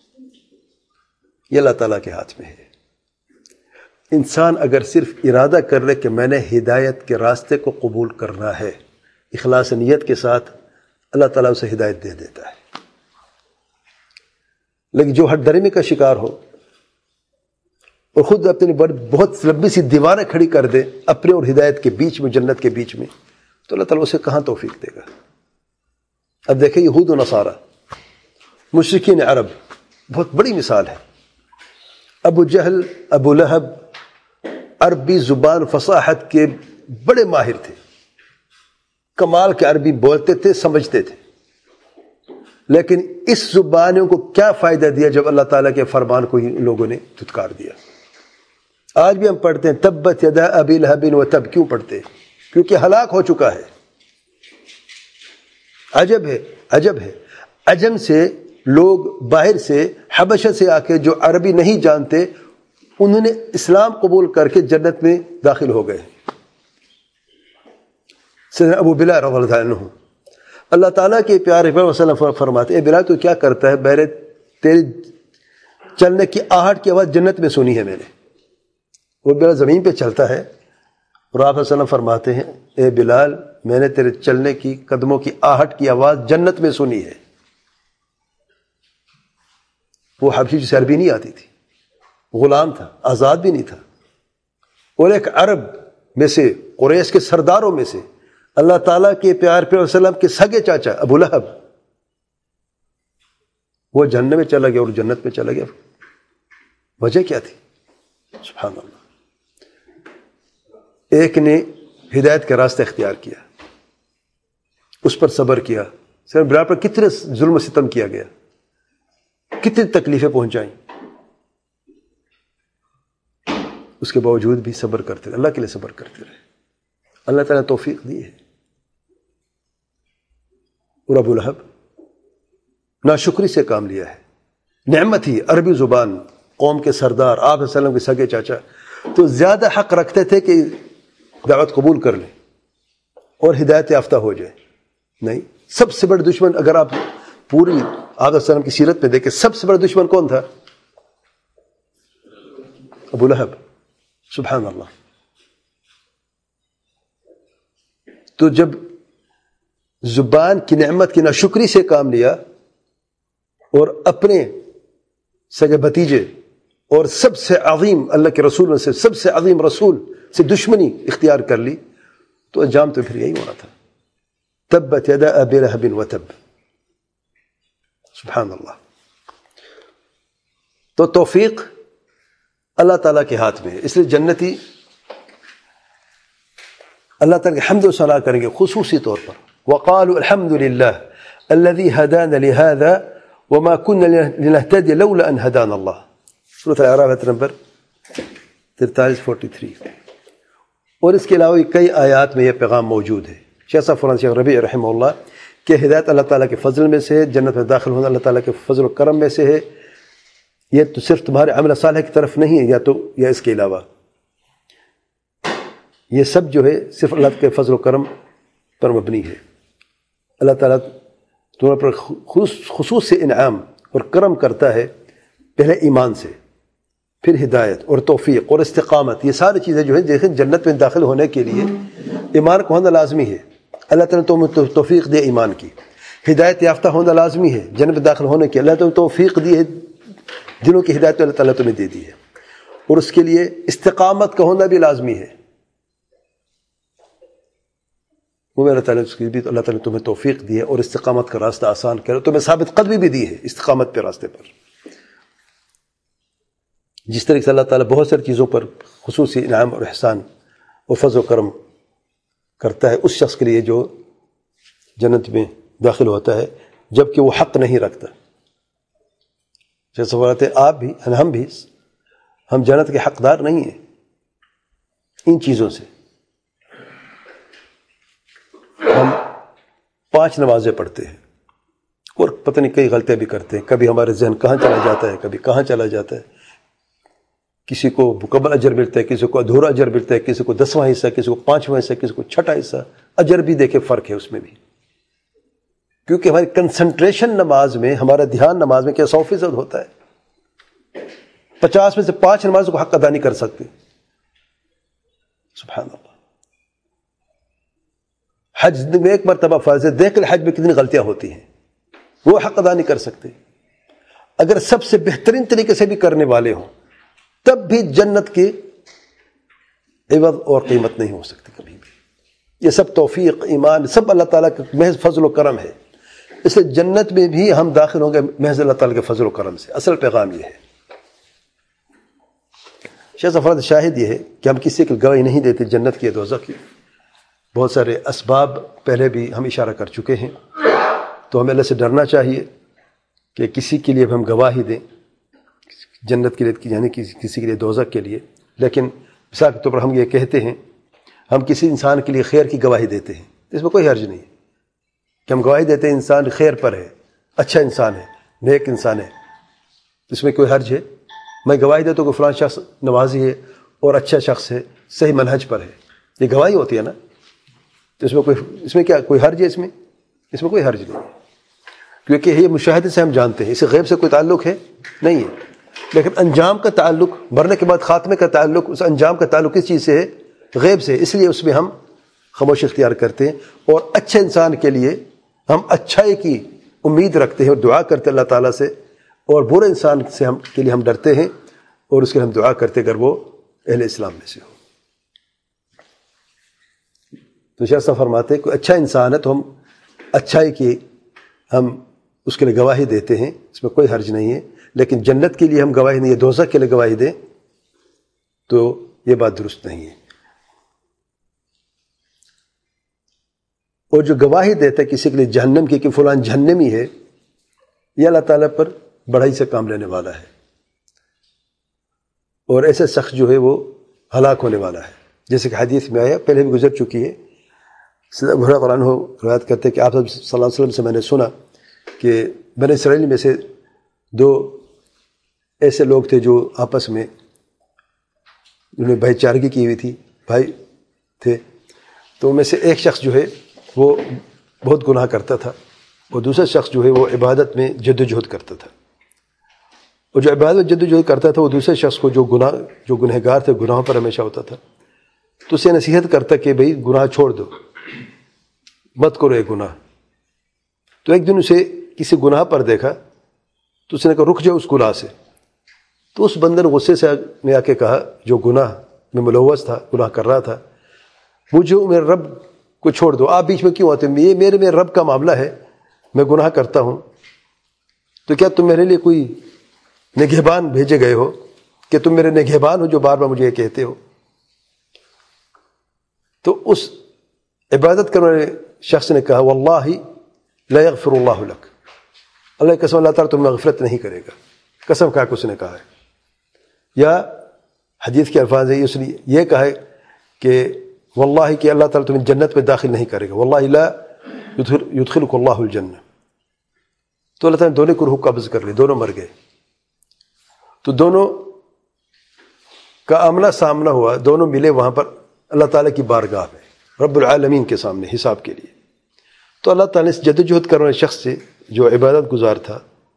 یہ اللہ تعالیٰ کے ہاتھ میں ہے۔ انسان اگر صرف ارادہ کر لے کہ میں نے ہدایت کے راستے کو قبول کرنا ہے، اخلاص نیت کے ساتھ، اللہ تعالیٰ اسے ہدایت دے دیتا ہے۔ لیکن جو ہٹ درمی کا شکار ہو اور خود اپنی بہت لمبی سی دیواریں کھڑی کر دے اپنے اور ہدایت کے بیچ میں، جنت کے بیچ میں، تو اللہ تعالیٰ اسے کہاں توفیق دے گا۔ اب دیکھیں یہود و نصارہ، مشرکین عرب، بہت بڑی مثال ہے۔ ابو جہل، ابو لہب عربی زبان فصاحت کے بڑے ماہر تھے، کمال کے عربی بولتے تھے، سمجھتے تھے، لیکن اس زبانوں کو کیا فائدہ دیا جب اللہ تعالیٰ کے فرمان کو ان لوگوں نے دھتکار دیا۔ آج بھی ہم پڑھتے ہیں تبت یدا ابی لہب وتب، کیوں پڑھتے ہیں؟ کیونکہ ہلاک ہو چکا ہے۔ عجب ہے، عجب ہے، عجم سے لوگ باہر سے، حبشہ سے آ کے جو عربی نہیں جانتے، انہوں نے اسلام قبول کر کے جنت میں داخل ہو گئے۔ سیدنا ابو بلال رضی اللہ عنہ، اللہ تعالیٰ کے پیارے پیغمبر صلی اللہ علیہ وسلم فرماتے ہیں، اے بلال تو کیا کرتا ہے؟ میرے تیری چلنے کی آہٹ کی آواز جنت میں سنی ہے میں نے۔ وہ بلال زمین پہ چلتا ہے اور آپ صلی اللہ علیہ وسلم فرماتے ہیں، اے بلال میں نے تیرے چلنے کی قدموں کی آہٹ کی آواز جنت میں سنی ہے۔ وہ حبشی جسے عربی نہیں آتی تھی، غلام تھا، آزاد بھی نہیں تھا، اور ایک عرب میں سے، قریش کے سرداروں میں سے، اللہ تعالیٰ کے پیار پیار وسلم کے سگے چاچا ابو لہب، وہ جہنم میں چلا گیا اور جنت میں چلا گیا. وجہ کیا تھی؟ سبحان اللہ. ایک نے ہدایت کا راستہ اختیار کیا، اس پر صبر کیا. سر برابر پر کتنے ظلم و ستم کیا گیا، کتنی تکلیفیں پہنچائیں، اس کے باوجود بھی صبر کرتے رہے، اللہ کے لیے صبر کرتے رہے. اللہ تعالیٰ نے توفیق دی ہے. اور ابو لہب ناشکری سے کام لیا ہے. نعمت ہی، عربی زبان، قوم کے سردار، آپ صلی اللہ علیہ وسلم کے سگے چاچا، تو زیادہ حق رکھتے تھے کہ دعوت قبول کر لیں اور ہدایت یافتہ ہو جائے. نہیں، سب سے بڑا دشمن اگر آپ پوری آپ صلی اللہ علیہ وسلم کی سیرت پہ دیکھیں، سب سے بڑا دشمن کون تھا؟ ابو لہب. سبحان اللہ. تو جب زبان کی نعمت کی ناشکری سے کام لیا اور اپنے سگے بھتیجے اور سب سے عظیم اللہ کے رسول میں سے سب سے عظیم رسول سے دشمنی اختیار کر لی، تو انجام تو پھر یہی ہونا تھا. تبت یدا ابی لہب وتب. سبحان اللہ. تو توفیق اللہ تعالیٰ کے ہاتھ میں ہے. اس لیے جنتی اللہ تعالیٰ کے حمد و ثنا کریں گے خصوصی طور پر. وقالوا الحمد للہ الذي هدانا لهذا وما كنا لنهتدي لولا ان هدانا الله. سورۃ الاعراف نمبر تینتالیس فورٹی تھری. اور اس کے علاوہ کئی آیات میں یہ پیغام موجود ہے. شیخ صاحب فلاں شیخ ربیع رحمہ اللہ کہ ہدایت اللہ تعالیٰ کے فضل میں سے ہے، جنت میں داخل ہونا اللہ تعالیٰ کے فضل و کرم میں سے ہے. یہ تو صرف تمہارے عمل صالح کی طرف نہیں ہے، یا تو یا اس کے علاوہ یہ سب جو ہے صرف اللہ کے فضل و کرم پر مبنی ہے. اللہ تعالیٰ تمہارے پر خصوص سے انعام اور کرم کرتا ہے، پہلے ایمان سے، پھر ہدایت اور توفیق اور استقامت. یہ ساری چیزیں جو ہے دیکھیں جنت میں داخل ہونے کے لیے ایمان کو ہونا لازمی ہے. اللہ تعالیٰ نے تمہیں توفیق دے ایمان کی. ہدایت یافتہ ہونا لازمی ہے جنت میں داخل ہونے کی. اللہ تعالیٰ نے توفیق دی ہے، دلوں کی ہدایت اللہ تعالیٰ تمہیں دے دی ہے. اور اس کے لیے استقامت کا ہونا بھی لازمی ہے. وہ اللہ تعالیٰ اس کی بھی اللہ تعالیٰ نے تمہیں توفیق دی ہے اور استقامت کا راستہ آسان کرے، تمہیں ثابت قدمی بھی دی ہے استقامت پہ راستے پر. جس طرح سے اللہ تعالیٰ بہت ساری چیزوں پر خصوصی انعام اور احسان اور فضل و کرم کرتا ہے اس شخص کے لیے جو جنت میں داخل ہوتا ہے جبکہ وہ حق نہیں رکھتا. جیسے سوالات آپ بھی ہم بھی ہم جنت کے حقدار نہیں ہیں ان چیزوں سے. ہم پانچ نمازیں پڑھتے ہیں اور پتہ نہیں کئی غلطیاں بھی کرتے ہیں. کبھی ہمارے ذہن کہاں چلا جاتا ہے، کبھی کہاں چلا جاتا ہے. کسی کو مکمل اجر ملتا ہے، کسی کو ادھورا اجر ملتا ہے، کسی کو دسواں حصہ، کسی کو پانچواں حصہ، کسی کو چھٹا حصہ. اجر بھی دیکھے فرق ہے اس میں بھی، کیونکہ ہماری کنسنٹریشن نماز میں، ہمارا دھیان نماز میں کیا سو فیصد ہوتا ہے. پچاس میں سے پانچ نماز کو حق ادا نہیں کر سکتے. سبحان اللہ. حج میں ایک مرتبہ فرض ہے، دیکھ لیں حج میں کتنی غلطیاں ہوتی ہیں، وہ حق ادا نہیں کر سکتے. اگر سب سے بہترین طریقے سے بھی کرنے والے ہوں تب بھی جنت کی عوض اور قیمت نہیں ہو سکتی کبھی بھی. یہ سب توفیق، ایمان، سب اللہ تعالیٰ کا محض فضل و کرم ہے. اس لیے جنت میں بھی ہم داخل ہوں گے محض اللہ تعالیٰ کے فضل و کرم سے. اصل پیغام یہ ہے. شیخ افراد شاہد یہ ہے کہ ہم کسی کی گواہی نہیں دیتے جنت کی یا دوزخ کی. بہت سارے اسباب پہلے بھی ہم اشارہ کر چکے ہیں. تو ہمیں اللہ سے ڈرنا چاہیے کہ کسی کے لیے ہم گواہی دیں جنت کے لیے، یعنی کسی کے لیے دوزخ کے لیے. لیکن مثال کے طور پر ہم یہ کہتے ہیں، ہم کسی انسان کے لیے خیر کی گواہی دیتے ہیں، اس میں کوئی حرج نہیں کہ ہم گواہی دیتے ہیں انسان خیر پر ہے، اچھا انسان ہے، نیک انسان ہے. اس میں کوئی حرج ہے؟ میں گواہی دیتا ہوں کہ فلاں شخص نمازی ہے اور اچھا شخص ہے، صحیح منہج پر ہے، یہ گواہی ہوتی ہے نا. تو اس میں کوئی اس میں کیا کوئی حرج ہے؟ اس میں اس میں کوئی حرج نہیں، کیونکہ یہ مشاہدے سے ہم جانتے ہیں. اسے غیب سے کوئی تعلق ہے نہیں ہے. لیکن انجام کا تعلق، مرنے کے بعد خاتمے کا تعلق، اس انجام کا تعلق کس چیز سے ہے؟ غیب سے. اس لیے اس میں ہم خاموشی اختیار کرتے ہیں اور اچھے انسان کے لیے ہم اچھائی کی امید رکھتے ہیں اور دعا کرتے ہیں اللہ تعالیٰ سے، اور برے انسان سے ہم کے لیے ہم ڈرتے ہیں اور اس کے لیے ہم دعا کرتے اگر وہ اہل اسلام میں سے ہو. تو شیخ صاحب فرماتے ہیں کوئی اچھا انسان ہے تو ہم اچھائی کی ہم اس کے لیے گواہی دیتے ہیں، اس میں کوئی حرج نہیں ہے. لیکن جنت کے لیے ہم گواہی نہیں، دوزخ کے لیے گواہی دیں تو یہ بات درست نہیں ہے. اور جو گواہی دیتا ہے کسی کے لیے جہنم کی کہ فلان جہنمی ہے، یہ اللہ تعالیٰ پر بڑائی سے کام لینے والا ہے، اور ایسے شخص جو ہے وہ ہلاک ہونے والا ہے. جیسے کہ حدیث میں آیا، پہلے بھی گزر چکی ہے. سیدنا ابو ہریرہ عنہ روایت کرتے ہیں کہ آپ صلی اللہ علیہ وسلم سے میں نے سنا کہ بنی اسرائیل میں سے دو ایسے لوگ تھے جو آپس میں انہوں نے بھائی چارگی کی ہوئی تھی، بھائی تھے. تو ان میں سے ایک شخص جو ہے وہ بہت گناہ کرتا تھا، اور دوسرا شخص جو ہے وہ عبادت میں جد و جہد کرتا تھا. اور جو عبادت میں جد و جہد کرتا تھا وہ دوسرے شخص کو جو گناہ جو گنہگار تھے، گناہوں پر ہمیشہ ہوتا تھا، تو اسے نصیحت کرتا کہ بھئی گناہ چھوڑ دو، مت کرو یہ گناہ. تو ایک دن اسے کسی گناہ پر دیکھا تو اس نے کہا رک جاؤ اس گناہ سے. تو اس بندے نے غصے سے میں آ کے کہا جو گناہ میں ملوث تھا، گناہ کر رہا تھا، مجھے میرے رب کو چھوڑ دو، آپ بیچ میں کیوں آتے؟ یہ میرے میرے رب کا معاملہ ہے، میں گناہ کرتا ہوں، تو کیا تم میرے لیے کوئی نگہبان بھیجے گئے ہو کہ تم میرے نگہبان ہو جو بار بار مجھے یہ کہتے ہو؟ تو اس عبادت کرنے والے شخص نے کہا واللہ لا یغفر اللہ لک، اللہ کی قسم اللہ تعالیٰ تمہیں مغفرت نہیں کرے گا. قسم کھا کے اس نے کہا ہے. یا حدیث کے الفاظ ہے اس نے یہ کہا ہے کہ واللہ کہ اللہ تعالیٰ تمہیں جنت میں داخل نہیں کرے گا، واللہ لا یدخلک اللہ الجنہ. تو اللہ تعالیٰ نے دونوں کو روح قبض کر لی، دونوں مر گئے. تو دونوں کا آمنا سامنا ہوا، دونوں ملے وہاں پر اللہ تعالیٰ کی بارگاہ میں، رب العالمین کے سامنے حساب کے لیے. تو اللہ تعالیٰ نے اس جدوجہد کرنے والے شخص سے جو عبادت گزار تھا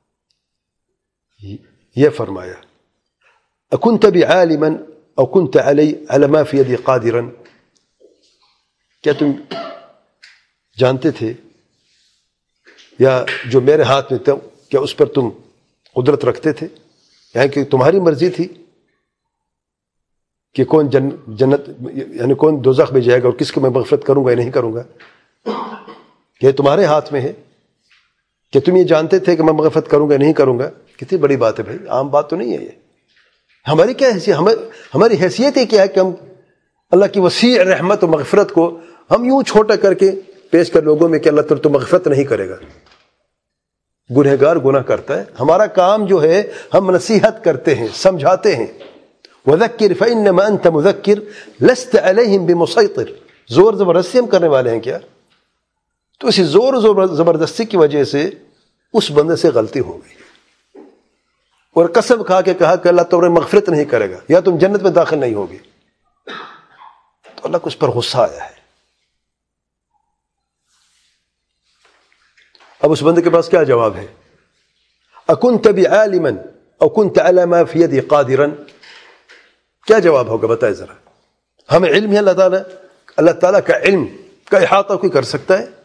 یہ فرمایا اکنت بی عالما او کنت علی علی ما فی یدی قادرا، کیا تم جانتے تھے یا جو میرے ہاتھ میں تھا کیا اس پر تم قدرت رکھتے تھے؟ یعنی کہ تمہاری مرضی تھی کہ کون جن جنت یعنی کون دوزخ میں جائے گا اور کس کو میں مغفرت کروں گا یا نہیں کروں گا؟ یہ تمہارے ہاتھ میں ہے کہ تم یہ جانتے تھے کہ میں مغفرت کروں گا یا نہیں کروں گا. کتنی بڑی بات ہے بھائی، عام بات تو نہیں ہے یہ. ہماری کیا حیثیت، ہماری حیثیت یہ کیا ہے کہ ہم اللہ کی وسیع رحمت و مغفرت کو ہم یوں چھوٹا کر کے پیش کر لوگوں میں کہ اللہ تعالیٰ تو مغفرت نہیں کرے گا. گنہگار گناہ کرتا ہے، ہمارا کام جو ہے ہم نصیحت کرتے ہیں، سمجھاتے ہیں. وَذَكِّرْ فَإِنَّمَا أَنْتَ مُذَكِّرْ لَسْتَ عَلَيْهِمْ بِمُسَيْطِرْ. زور زبردستی ہم کرنے والے ہیں کیا؟ تو اسی زور زبردستی کی وجہ سے اس بندے سے غلطی ہو گئی اور قسم کھا کے کہا کہ اللہ تمہیں مغفرت نہیں کرے گا یا تم جنت میں داخل نہیں ہوگے. تو اللہ کو اس پر غصہ آیا ہے. اب اس بندے کے پاس کیا جواب ہے؟ اکنت بعالما او کنت علی ما فی یدی قادرا، کیا جواب ہوگا بتائے ذرا. ہمیں علم ہے اللہ تعالیٰ اللہ تعالیٰ کا علم کا احاطہ کوئی کر سکتا ہے؟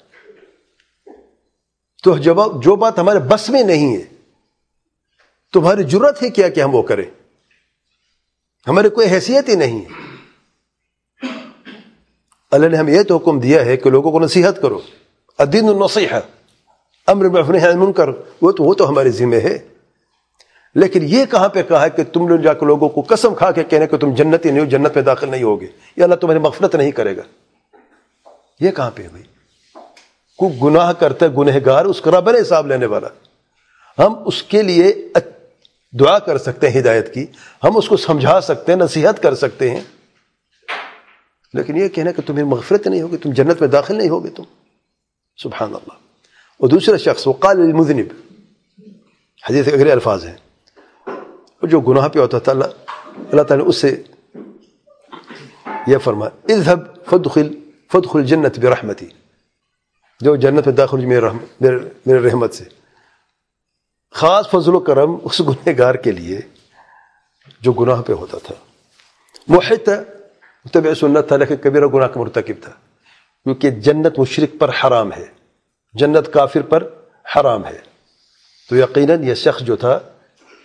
تو جواب جو بات ہمارے بس میں نہیں ہے تمہاری جرت ہے کیا کہ ہم وہ کریں؟ ہمارے کوئی حیثیت ہی نہیں ہے. اللہ نے ہمیں یہ تو حکم دیا ہے کہ لوگوں کو نصیحت کرو، الدین النصیحہ، امر بالمعروف نہی عن المنکر، وہ تو وہ تو ہمارے ذمہ ہے. لیکن یہ کہاں پہ کہا ہے کہ تم لوگ جا کے لوگوں کو قسم کھا کے کہنے کہ تم جنتی نہیں ہو، جنت میں داخل نہیں ہوگے یا اللہ تمہاری مغفرت نہیں کرے گا؟ یہ کہاں پہ ہے بھائی؟ کوئی گناہ کرتا ہے گنہگار، اس کا رب ہے حساب لینے والا. ہم اس کے لیے دعا کر سکتے ہیں ہدایت کی، ہم اس کو سمجھا سکتے ہیں، نصیحت کر سکتے ہیں، لیکن یہ کہنا کہ تمہیں مغفرت نہیں ہوگی، تم جنت میں داخل نہیں ہوگے تم. سبحان اللہ. اور دوسرا شخص وقال للمذنب، حدیث کے اگلے الفاظ ہیں، جو گناہ پہ ہوتا تھا اللہ اللہ تعالیٰ نے اس سے یہ فرمایا اذهب فادخل فادخل جنت برحمتی، جو جنت میں داخل میرے میرے رحمت سے. خاص فضل و کرم اس گنہگار کے لیے جو گناہ پہ ہوتا تھا. محت متبع سنت تھا لیکن کبیرہ گناہ کا مرتکب تھا، کیونکہ جنت مشرک پر حرام ہے، جنت کافر پر حرام ہے. تو یقیناً یہ شخص جو تھا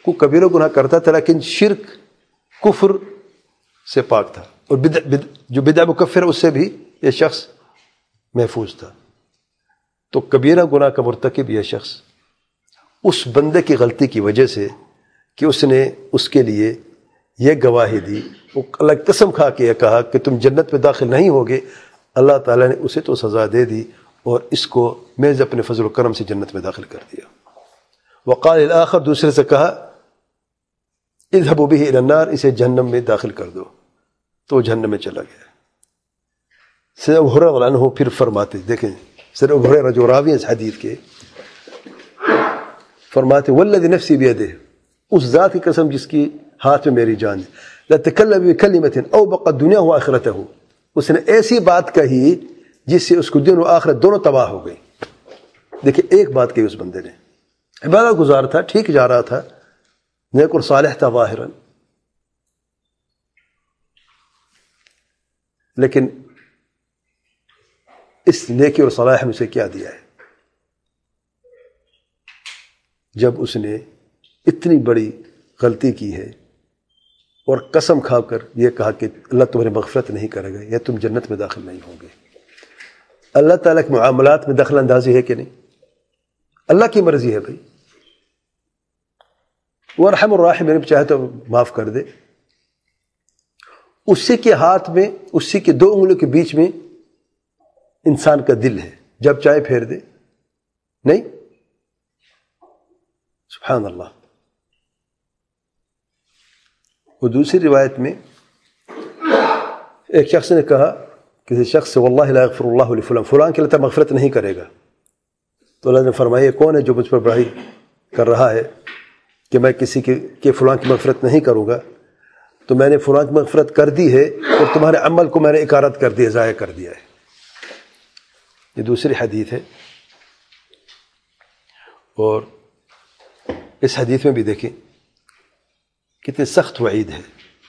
کو کبیرہ گناہ کرتا تھا لیکن شرک کفر سے پاک تھا، اور بدع بدع جو بدع مکفر اس سے بھی یہ شخص محفوظ تھا. تو کبیرہ گناہ کا مرتکب یہ شخص اس بندے کی غلطی کی وجہ سے کہ اس نے اس کے لیے یہ گواہی دی، وہ اللہ کی قسم کھا کے یہ کہا کہ تم جنت میں داخل نہیں ہوگے، اللہ تعالیٰ نے اسے تو سزا دے دی اور اس کو محض اپنے فضل و کرم سے جنت میں داخل کر دیا. وقال الآخر، دوسرے سے کہا اذهبوا به الى النار، اسے جہنم میں داخل کر دو، تو وہ جہنم میں چلا گیا. سیدنا ابو ہریرہ رضی اللہ عنہ پھر فرماتے، دیکھیں سیدنا ابو ہریرہ جو راوی ہیں اس حدیث کے، فرماتے والذی نفسی بیدہ، اس ذات کی قسم جس کی ہاتھ میں میری جان ہے، لتکلم بکلمۃ اوبقت دنیا و آخرتہ، اس نے ایسی بات کہی جس سے اس کو دین و آخرت دونوں تباہ ہو گئی. دیکھیں ایک بات کہی اس بندے نے، عبادت گزار تھا، ٹھیک جا رہا تھا، نیک اور صالح تھا ظاہراً، لیکن اس نیکی اور صلاح میں سے کیا دیا ہے جب اس نے اتنی بڑی غلطی کی ہے اور قسم کھا کر یہ کہا کہ اللہ تمہاری مغفرت نہیں کرے گا یا تم جنت میں داخل نہیں ہوں گے. اللہ تعالیٰ کے معاملات میں دخل اندازی ہے کہ نہیں؟ اللہ کی مرضی ہے بھائی، وہ ارحم الراحمین چاہے تو معاف کر دے. اسی کے ہاتھ میں، اسی کے دو انگلیوں کے بیچ میں انسان کا دل ہے، جب چاہے پھیر دے. نہیں، سبحان اللہ. وہ دوسری روایت میں ایک شخص نے کہا، کسی شخص سے واللہ لا یغفر اللہ لفلان، فلان کے لیے مغفرت نہیں کرے گا. تو اللہ نے فرمایا کون ہے جو مجھ پر بڑائی کر رہا ہے کہ میں کسی کے کہ فلان کی مغفرت نہیں کروں گا؟ تو میں نے فلان کی مغفرت کر دی ہے اور تمہارے عمل کو میں نے اکارت کر دیا، ضائع کر دیا ہے. یہ دوسری حدیث ہے. اور اس حدیث میں بھی دیکھیں کتنی سخت وعید ہے،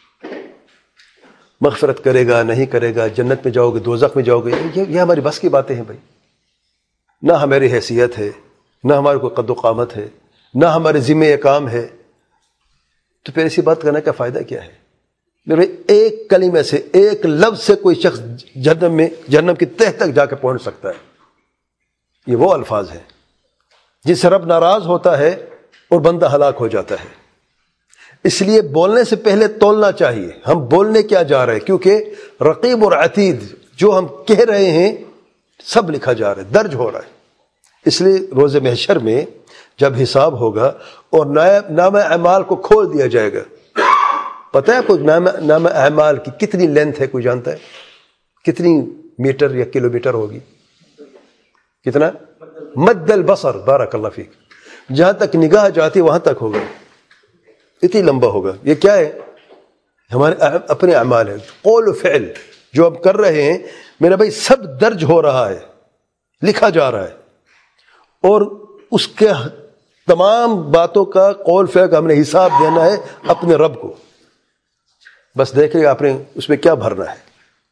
مغفرت کرے گا نہیں کرے گا، جنت میں جاؤ گے دوزخ میں جاؤ گے. یہ, یہ ہماری بس کی باتیں ہیں بھائی، نہ ہماری حیثیت ہے، نہ ہمارے کوئی قد و قامت ہے، نہ ہمارے ذمہ یہ کام ہے. تو پھر ایسی بات کرنے کا فائدہ کیا ہے؟ میرے ایک کلمے سے، ایک لفظ سے کوئی شخص جہنم میں جہنم کی تہ تک جا کے پہنچ سکتا ہے. یہ وہ الفاظ ہیں جن سے رب ناراض ہوتا ہے اور بندہ ہلاک ہو جاتا ہے. اس لیے بولنے سے پہلے تولنا چاہیے ہم بولنے کیا جا رہے ہیں، کیونکہ رقیب اور عتید جو ہم کہہ رہے ہیں سب لکھا جا رہا ہے، درج ہو رہا ہے. اس لیے روز محشر میں جب حساب ہوگا اور نامہ اعمال کو کھول دیا جائے گا، پتہ ہے کوئی نامہ اعمال کی کتنی لینتھ ہے؟ کوئی جانتا ہے کتنی میٹر یا کلو میٹر ہوگی؟ کتنا؟ مد البصر، بارک اللہ فیک، جہاں تک نگاہ جاتی وہاں تک ہوگا، اتنی لمبا ہوگا. یہ کیا ہے؟ ہمارے اپنے اعمال ہیں، قول و فعل جو ہم کر رہے ہیں میرا بھائی سب درج ہو رہا ہے، لکھا جا رہا ہے. اور اس کے تمام باتوں کا قول فعل کا ہم نے حساب دینا ہے اپنے رب کو. بس دیکھیں گے آپ نے اس میں کیا بھرنا ہے.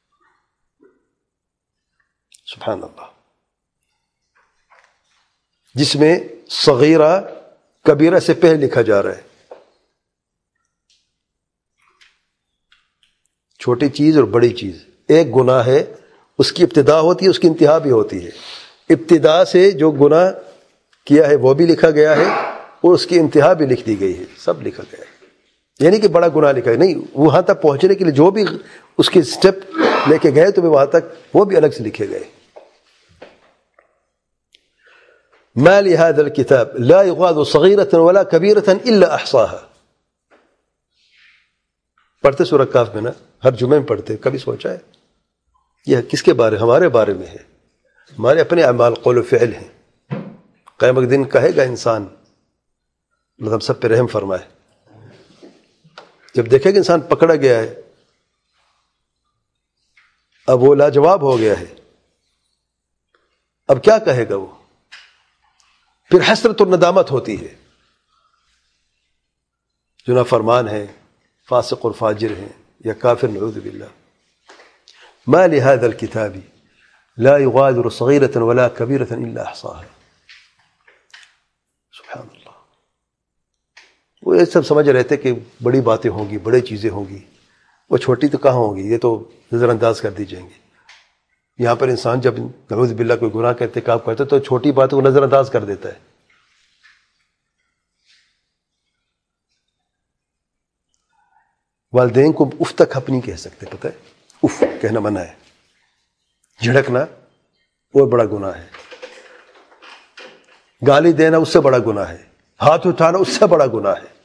سبحان اللہ. جس میں صغیرہ کبیرہ سے پہلے لکھا جا رہا ہے. چھوٹی چیز اور بڑی چیز، ایک گناہ ہے اس کی ابتدا ہوتی ہے، اس کی انتہا بھی ہوتی ہے. ابتدا سے جو گناہ کیا ہے وہ بھی لکھا گیا ہے اور اس کی انتہا بھی لکھ دی گئی ہے، سب لکھا گیا ہے. یعنی کہ بڑا گناہ لکھا ہے نہیں، وہاں تک پہنچنے کے لیے جو بھی اس کے سٹیپ لے کے گئے تو وہاں تک وہ بھی الگ سے لکھے گئے. ما لهذا الكتاب لا يغادر صغيرة ولا كبيرة إلا أحصاها. پڑھتے سورہ کاف میں نا، ہر جمعے میں پڑھتے، کبھی سوچا ہے یہ کس کے بارے؟ ہمارے بارے میں ہے، ہمارے اپنے اعمال قول و فعل ہیں. قیامت دن کہے گا انسان، اللہ ہم سب پہ رحم فرمائے، جب دیکھے کہ انسان پکڑا گیا ہے، اب وہ لاجواب ہو گیا ہے، اب کیا کہے گا وہ؟ پھر حسرت اور ندامت ہوتی ہے. جو نافرمان ہے، فاسق اور فاجر ہیں یا کافر، نعوذ باللہ. ما لهذا الكتاب لا يغادر صغيرة ولا كبيرة إلا أحصاها. سبحان اللہ. وہ یہ سب سمجھ رہے تھے کہ بڑی باتیں ہوں گی، بڑی چیزیں ہوں گی، وہ چھوٹی تو کہاں ہوں گی، یہ تو نظر انداز کر دی جائیں گی۔ یہاں پر انسان جب نعوذ باللہ کوئی گناہ کا ارتکاب کرتا ہے تو چھوٹی باتوں کو نظر انداز کر دیتا ہے۔ والدین کو اف تک حق نہیں کہہ سکتے، پتہ ہے، اف کہنا منع ہے، جھڑکنا اور بڑا گناہ ہے، گالی دینا اس سے بڑا گناہ ہے، ہاتھ اٹھانا اس سے بڑا گناہ ہے،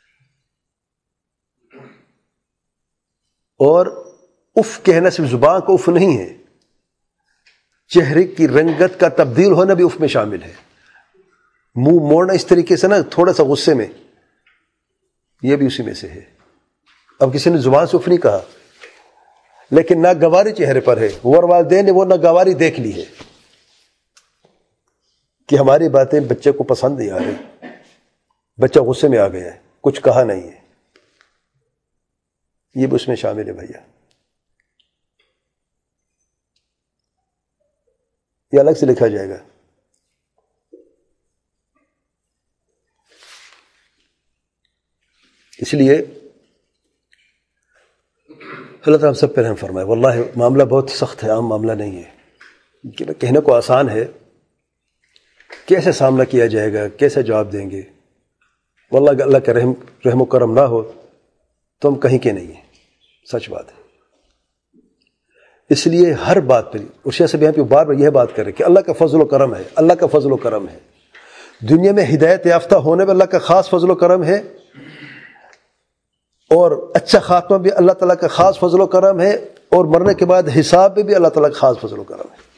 اور اف کہنا صرف زبان کو اف نہیں ہے، چہرے کی رنگت کا تبدیل ہونا بھی اف میں شامل ہے، منہ موڑنا اس طریقے سے نا تھوڑا سا غصے میں، یہ بھی اسی میں سے ہے۔ اب کسی نے زبان سے اف نہیں کہا لیکن ناگواری چہرے پر ہے، اور والدین نے وہ ناگواری دیکھ لی ہے کہ ہماری باتیں بچے کو پسند نہیں آ رہی، بچہ غصے میں آ گیا ہے، کچھ کہا نہیں ہے، یہ بھی اس میں شامل ہے بھیا۔ یہ الگ سے لکھا جائے گا۔ اس لیے اللہ تعالیٰ ہم سب پہ رحم فرمائے۔ واللہ معاملہ بہت سخت ہے، عام معاملہ نہیں ہے، کہنے کو آسان ہے، کیسے سامنا کیا جائے گا، کیسے جواب دیں گے۔ واللہ اگر اللہ کا رحم رحم و کرم نہ ہو تو ہم کہیں کے نہیں ہیں، سچ بات ہے۔ اس لیے ہر بات پہ اور شیخ صاحب یہاں پہ بار بار یہ بات کر رہے کہ اللہ کا فضل و کرم ہے، اللہ کا فضل و کرم ہے، دنیا میں ہدایت یافتہ ہونے میں اللہ کا خاص فضل و کرم ہے، اور اچھا خاتمہ بھی اللہ تعالیٰ کا خاص فضل و کرم ہے، اور مرنے کے بعد حساب میں بھی اللہ تعالیٰ کا خاص فضل و کرم ہے۔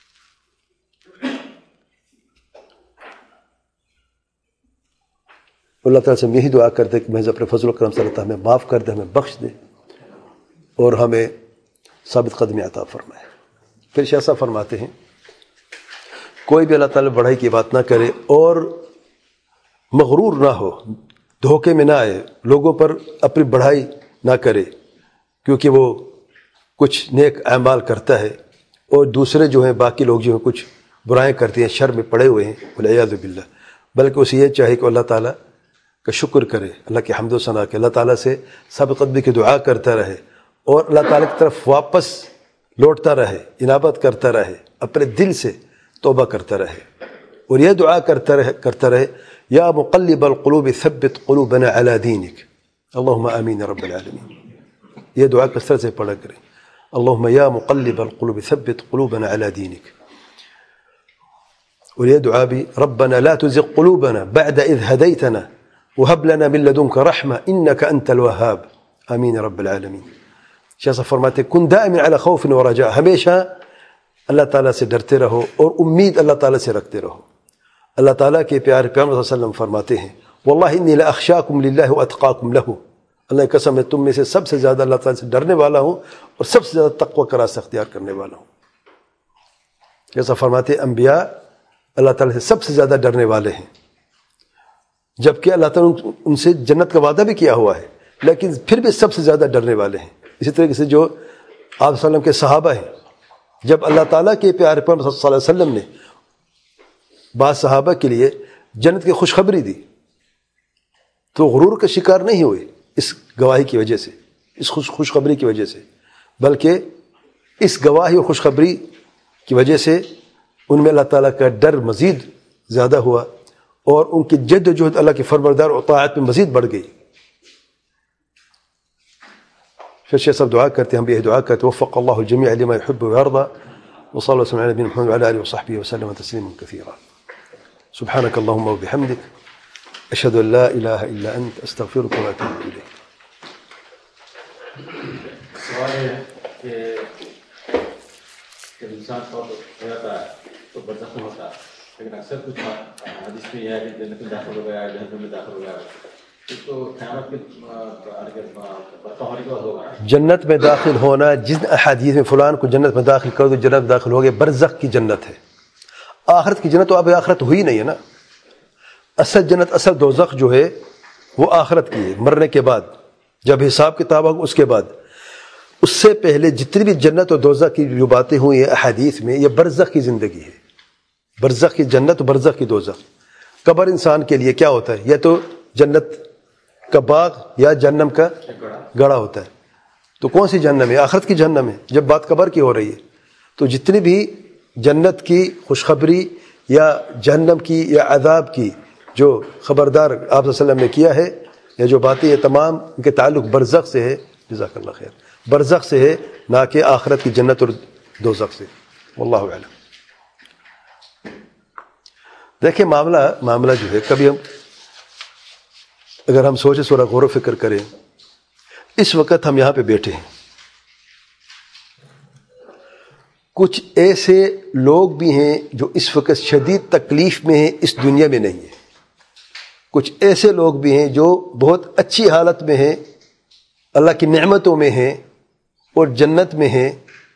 اللہ تعالیٰ سے یہی دعا کرتے کہ محض اپنے فضل و کرم سے اللہ تعالیٰ ہمیں معاف کر دے، ہمیں بخش دے، اور ہمیں ثابت قدمی عطا فرمائے۔ پھر شیخ صاحب فرماتے ہیں کوئی بھی اللہ تعالیٰ بڑائی کی بات نہ کرے اور مغرور نہ ہو، دھوکے میں نہ آئے، لوگوں پر اپنی بڑائی نہ کرے، کیونکہ وہ کچھ نیک اعمال کرتا ہے اور دوسرے جو ہیں باقی لوگ جو ہیں کچھ برائیں کرتے ہیں، شر میں پڑے ہوئے ہیں والعیاذ باللہ، بلکہ اسے یہ چاہیے کہ اللہ تعالیٰ کا شکر کرے، اللہ کی حمد و ثنا کے، اللہ تعالیٰ سے ثابت قدمی کی دعا کرتا رہے، اور اللہ تعالیٰ کی طرف واپس لوٹتا رہے، انابت کرتا رہے، اپنے دل سے توبہ کرتا رہے، اور یہ دعا کرتا رہے کرتا رہے یا مقلب القلوب ثبت قلوبنا على دینک، اللہم آمین رب العالمین۔ یہ دعا کثرت سے پڑھا کریں، اللہم یا مقلب القلوب ثبت قلوبنا على دینک۔ اور یہ دعا بھی ربنا لا تزغ قلوبنا بعد اذ ہدیتنا وهب لنا من لدنك رحمة انك انت الوهاب آمین رب العالمین۔ شیخ صاحب فرماتے کن دائما علی خوف و رجاء، ہمیشہ اللہ تعالیٰ سے ڈرتے رہو اور امید اللہ تعالیٰ سے رکھتے رہو۔ اللہ تعالیٰ کے پیارے پیغمبر صلی اللہ علیہ وسلم فرماتے ہیں واللہ انی لاخشاکم للہ واتقاکم لہ، اللہ کی قسم ہے تم میں سے سب سے زیادہ اللہ تعالیٰ سے ڈرنے والا ہوں اور سب سے زیادہ تقوی کا راستہ اختیار کرنے والا ہوں۔ جیسا فرماتے ہیں انبیاء اللہ تعالیٰ سے سب سے زیادہ ڈرنے والے ہیں، جبکہ اللہ تعالیٰ نے ان سے جنت کا وعدہ بھی کیا ہوا ہے، لیکن پھر بھی سب سے زیادہ ڈرنے والے ہیں۔ اسی طریقے سے جو آپ صلی اللہ علیہ وسلم کے صحابہ ہیں، جب اللہ تعالیٰ کے پیارے پیغمبر صلی اللہ علیہ وسلم نے بعض صحابہ کے لیے جنت کی خوشخبری دی تو غرور کا شکار نہیں ہوئے اس گواہی کی وجہ سے، اس خوش خوشخبری کی وجہ سے، بلکہ اس گواہی اور خوشخبری کی وجہ سے ان میں اللہ تعالیٰ کا ڈر مزید زیادہ ہوا، اور ان کی جد و جہد اللہ کے فرمانبردار اور طاعت میں مزید بڑھ گئی۔ پھر شیخ صاحب دعا کرتے ہیں، ہم بھی یہ دعا کرتے ہیں وفق اللہ الجمیع لما يحب ويرضى وصلى الله وسلم على نبينا محمد وعلى آله وصحبه وسلم تسليما كثيرا سبحانك اللهم وبحمدك أشهد أن لا إله إلا أنت أستغفرك وأتوب إليك۔ سوال ہے کہ جب انسان فوت ہو جاتا ہے تو برزخ میں ہوتا ہے، لیکن اکثر کچھ حدیث میں یہ ہے کہ جنت میں داخل ہو گیا، جہنم میں داخل ہو گیا، تو قیامت کے برپا ہونے کے بعد ہوگا۔ جنت میں داخل ہونا، جن احادیث میں فلان کو جنت میں داخل کر دو جنت میں داخل ہو گئے، برزخ کی جنت ہے، آخرت کی جنت تو اب آخرت ہوئی نہیں ہے نا۔ اصل جنت اصل دوزخ جو ہے وہ آخرت کی ہے، مرنے کے بعد جب حساب کتاب ہوگا اس کے بعد۔ اس سے پہلے جتنی بھی جنت اور دوزخ کی جو باتیں ہوئی ہیں احادیث میں، یہ برزخ کی زندگی ہے، برزخ کی جنت و برزخ کی دوزخ۔ قبر انسان کے لیے کیا ہوتا ہے؟ یہ تو جنت کا باغ یا جہنم کا گڑھا ہوتا ہے. تو کون سی جہنم ہے؟ آخرت کی جہنم ہے جب بات قبر کی ہو رہی ہے. تو جتنی بھی جنت کی خوشخبری یا جہنم کی یا عذاب کی جو خبردار آپ صلی اللہ علیہ وسلم نے کیا ہے یا جو باتیں یہ تمام ان کے تعلق برزخ سے ہے. جزاک اللہ خیر. برزخ سے ہے نہ کہ آخرت کی جنت اور دوزخ سے. واللہ اعلم. دیکھیں معاملہ معاملہ جو ہے کبھی ہم اگر ہم سوچیں تھوڑا غور و فکر کریں. اس وقت ہم یہاں پہ بیٹھے ہیں, کچھ ایسے لوگ بھی ہیں جو اس وقت شدید تکلیف میں ہیں, اس دنیا میں نہیں ہیں. کچھ ایسے لوگ بھی ہیں جو بہت اچھی حالت میں ہیں, اللہ کی نعمتوں میں ہیں اور جنت میں ہیں,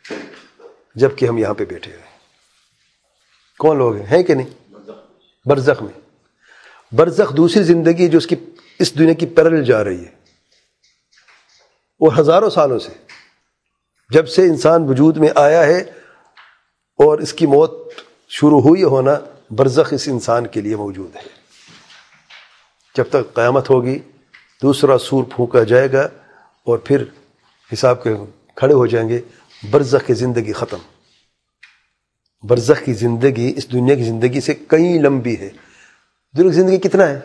جبکہ ہم یہاں پہ بیٹھے ہیں. کون لوگ ہیں, ہیں کہ نہیں؟ برزخ میں. برزخ دوسری زندگی جو اس کی اس دنیا کی پیرل جا رہی ہے, اور ہزاروں سالوں سے جب سے انسان وجود میں آیا ہے اور اس کی موت شروع ہوئی ہونا, برزخ اس انسان کے لیے موجود ہے. جب تک قیامت ہوگی دوسرا سور پھونکا جائے گا اور پھر حساب کے کھڑے ہو جائیں گے. برزخ کی زندگی ختم. برزخ کی زندگی اس دنیا کی زندگی سے کئی لمبی ہے. دنیا کی زندگی کتنا ہے؟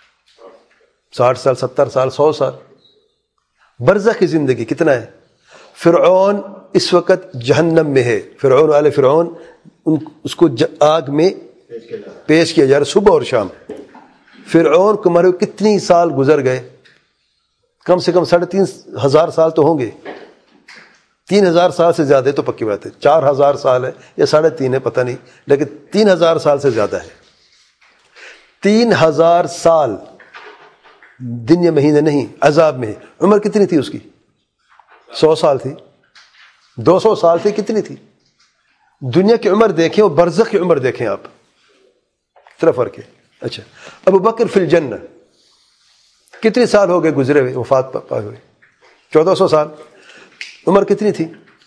ساٹھ سال, ستر سال, سو سال. برزخ کی زندگی کتنا ہے؟ فرعون اس وقت جہنم میں ہے. فرعون والے فرعون ان اس کو آگ میں پیش کیا جا رہا صبح اور شام. فرعون کو مرے کتنی سال گزر گئے؟ کم سے کم ساڑھے تین ہزار سال تو ہوں گے. تین ہزار سال سے زیادہ ہے تو پکی بات ہے. چار ہزار سال ہے یا ساڑھے تین ہے پتہ نہیں, لیکن تین ہزار سال سے زیادہ ہے. تین ہزار سال دن یا مہینے نہیں, عذاب میں. عمر کتنی تھی اس کی؟ سو سال تھی, دو سو سال تھی, کتنی تھی؟ دنیا کی عمر دیکھیں اور برزخ کی عمر دیکھیں آپ, کتنا فرق ہے. اچھا, ابو بکر فی الجنہ کتنے سال ہو گئے گزرے ہوئے, وفات پائے ہوئے؟ چودہ سو سال. عمر کتنی تھی؟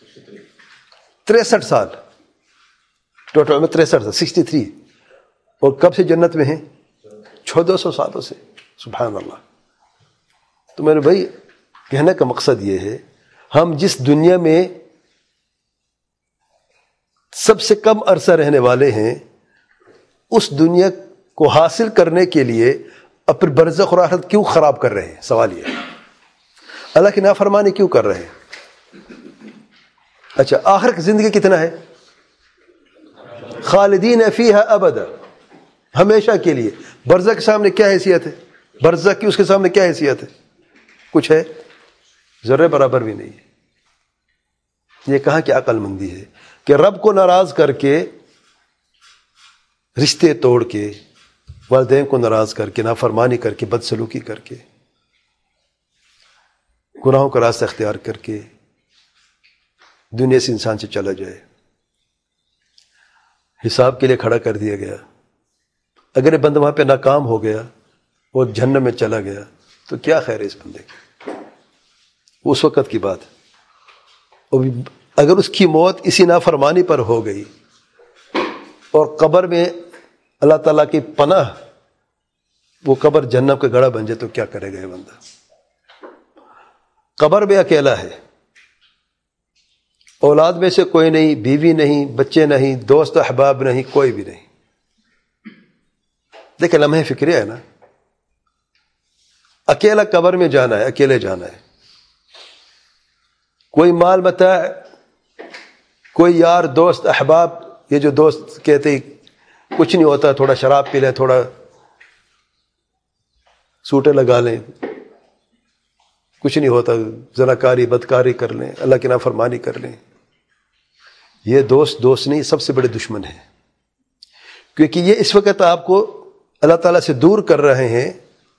تریسٹھ سال. ٹوٹل عمر تریسٹھ سال, سکسٹی تھری. اور کب سے جنت میں ہیں؟ چودہ سو سالوں سے. سبحان اللہ. تو میرے بھائی کہنے کا مقصد یہ ہے, ہم جس دنیا میں سب سے کم عرصہ رہنے والے ہیں, اس دنیا کو حاصل کرنے کے لیے اپنے برزخ اور آخرت کیوں خراب کر رہے ہیں؟ سوال یہ ہے. اللہ کی نافرمانی کیوں کر رہے ہیں؟ اچھا, آخر کی زندگی کتنا ہے؟ خالدین فیہا ابدا, ہمیشہ کے لیے. برزخ کے سامنے کیا حیثیت ہے؟ برزخ کی اس کے سامنے کیا حیثیت ہے؟ کچھ ہے؟ ذرے برابر بھی نہیں ہے. یہ کہاں کی عقل مندی ہے کہ رب کو ناراض کر کے, رشتے توڑ کے, والدین کو ناراض کر کے, نافرمانی کر کے, بدسلوکی کر کے, گناہوں کا راستہ اختیار کر کے دنیا سے انسان سے چلا جائے. حساب کے لیے کھڑا کر دیا گیا. اگر یہ بندہ وہاں پہ ناکام ہو گیا اور جہنم میں چلا گیا تو کیا خیر ہے اس بندے کی؟ اس وقت کی بات. اگر اس کی موت اسی نافرمانی پر ہو گئی اور قبر میں اللہ تعالیٰ کی پناہ, وہ قبر جہنم کا گڑھا بن جائے تو کیا کرے گا یہ بندہ؟ قبر میں اکیلا ہے, اولاد میں سے کوئی نہیں, بیوی نہیں, بچے نہیں, دوست احباب نہیں, کوئی بھی نہیں. دیکھیں لمحے فکریہ ہے نا, اکیلا قبر میں جانا ہے, اکیلے جانا ہے. کوئی مال متاع, کوئی یار دوست احباب, یہ جو دوست کہتے کچھ نہیں ہوتا, تھوڑا شراب پی لیں, تھوڑا سوٹے لگا لیں, کچھ نہیں ہوتا, زناکاری بدکاری کر لیں, اللہ کی نافرمانی کر لیں. یہ دوست دوست نہیں, سب سے بڑے دشمن ہیں. کیونکہ یہ اس وقت آپ کو اللہ تعالیٰ سے دور کر رہے ہیں,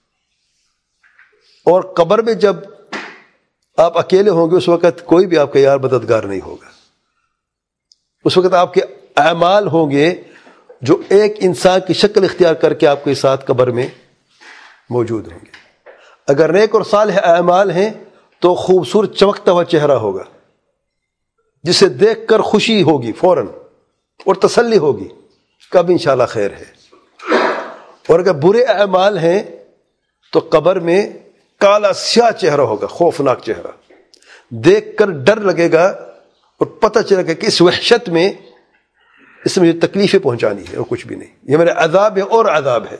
اور قبر میں جب آپ اکیلے ہوں گے اس وقت کوئی بھی آپ کا یار مددگار نہیں ہوگا. اس وقت آپ کے اعمال ہوں گے جو ایک انسان کی شکل اختیار کر کے آپ کے ساتھ قبر میں موجود ہوں گے. اگر نیک اور صالح اعمال ہیں تو خوبصورت چمکتا ہوا چہرہ ہوگا جسے دیکھ کر خوشی ہوگی فوراً اور تسلی ہوگی, کب انشاءاللہ خیر ہے. اور اگر برے اعمال ہیں تو قبر میں کالا سیاہ چہرہ ہوگا, خوفناک چہرہ, دیکھ کر ڈر لگے گا اور پتہ چلے گا کہ اس وحشت میں اس میں مجھے تکلیفیں پہنچانی ہے اور کچھ بھی نہیں, یہ میرا عذاب ہے اور عذاب ہے.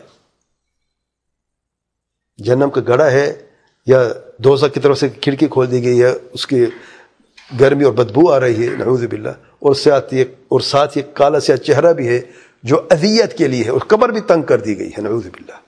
جہنم کا گڑھا ہے یا دوزخ کی طرف سے کھڑکی کھول دی گئی ہے, اس کی گرمی اور بدبو آ رہی ہے نعوذ باللہ, اور ساتھ یہ اور ساتھ یہ کالا سیاہ چہرہ بھی ہے جو اذیت کے لیے ہے, اور قبر بھی تنگ کر دی گئی ہے نعوذ باللہ.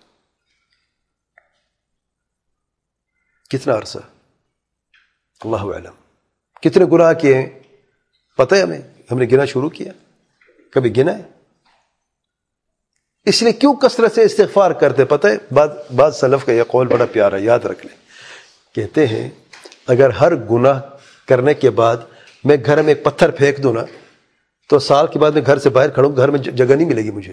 کتنا عرصہ, اللہ اعلم, کتنے گناہ کیے ہیں پتہ ہے ہمیں, ہم نے گنا شروع کیا, کبھی گنا ہے؟ اس لیے کیوں کثرت سے استغفار کرتے پتہ ہے؟ بعض بعض سلف کا یہ قول بڑا پیارا, یاد رکھ لیں. کہتے ہیں اگر ہر گناہ کرنے کے بعد میں گھر میں ایک پتھر پھینک دوں نا تو سال کے بعد میں گھر سے باہر کھڑا ہوں, گھر میں جگہ نہیں ملے گی مجھے.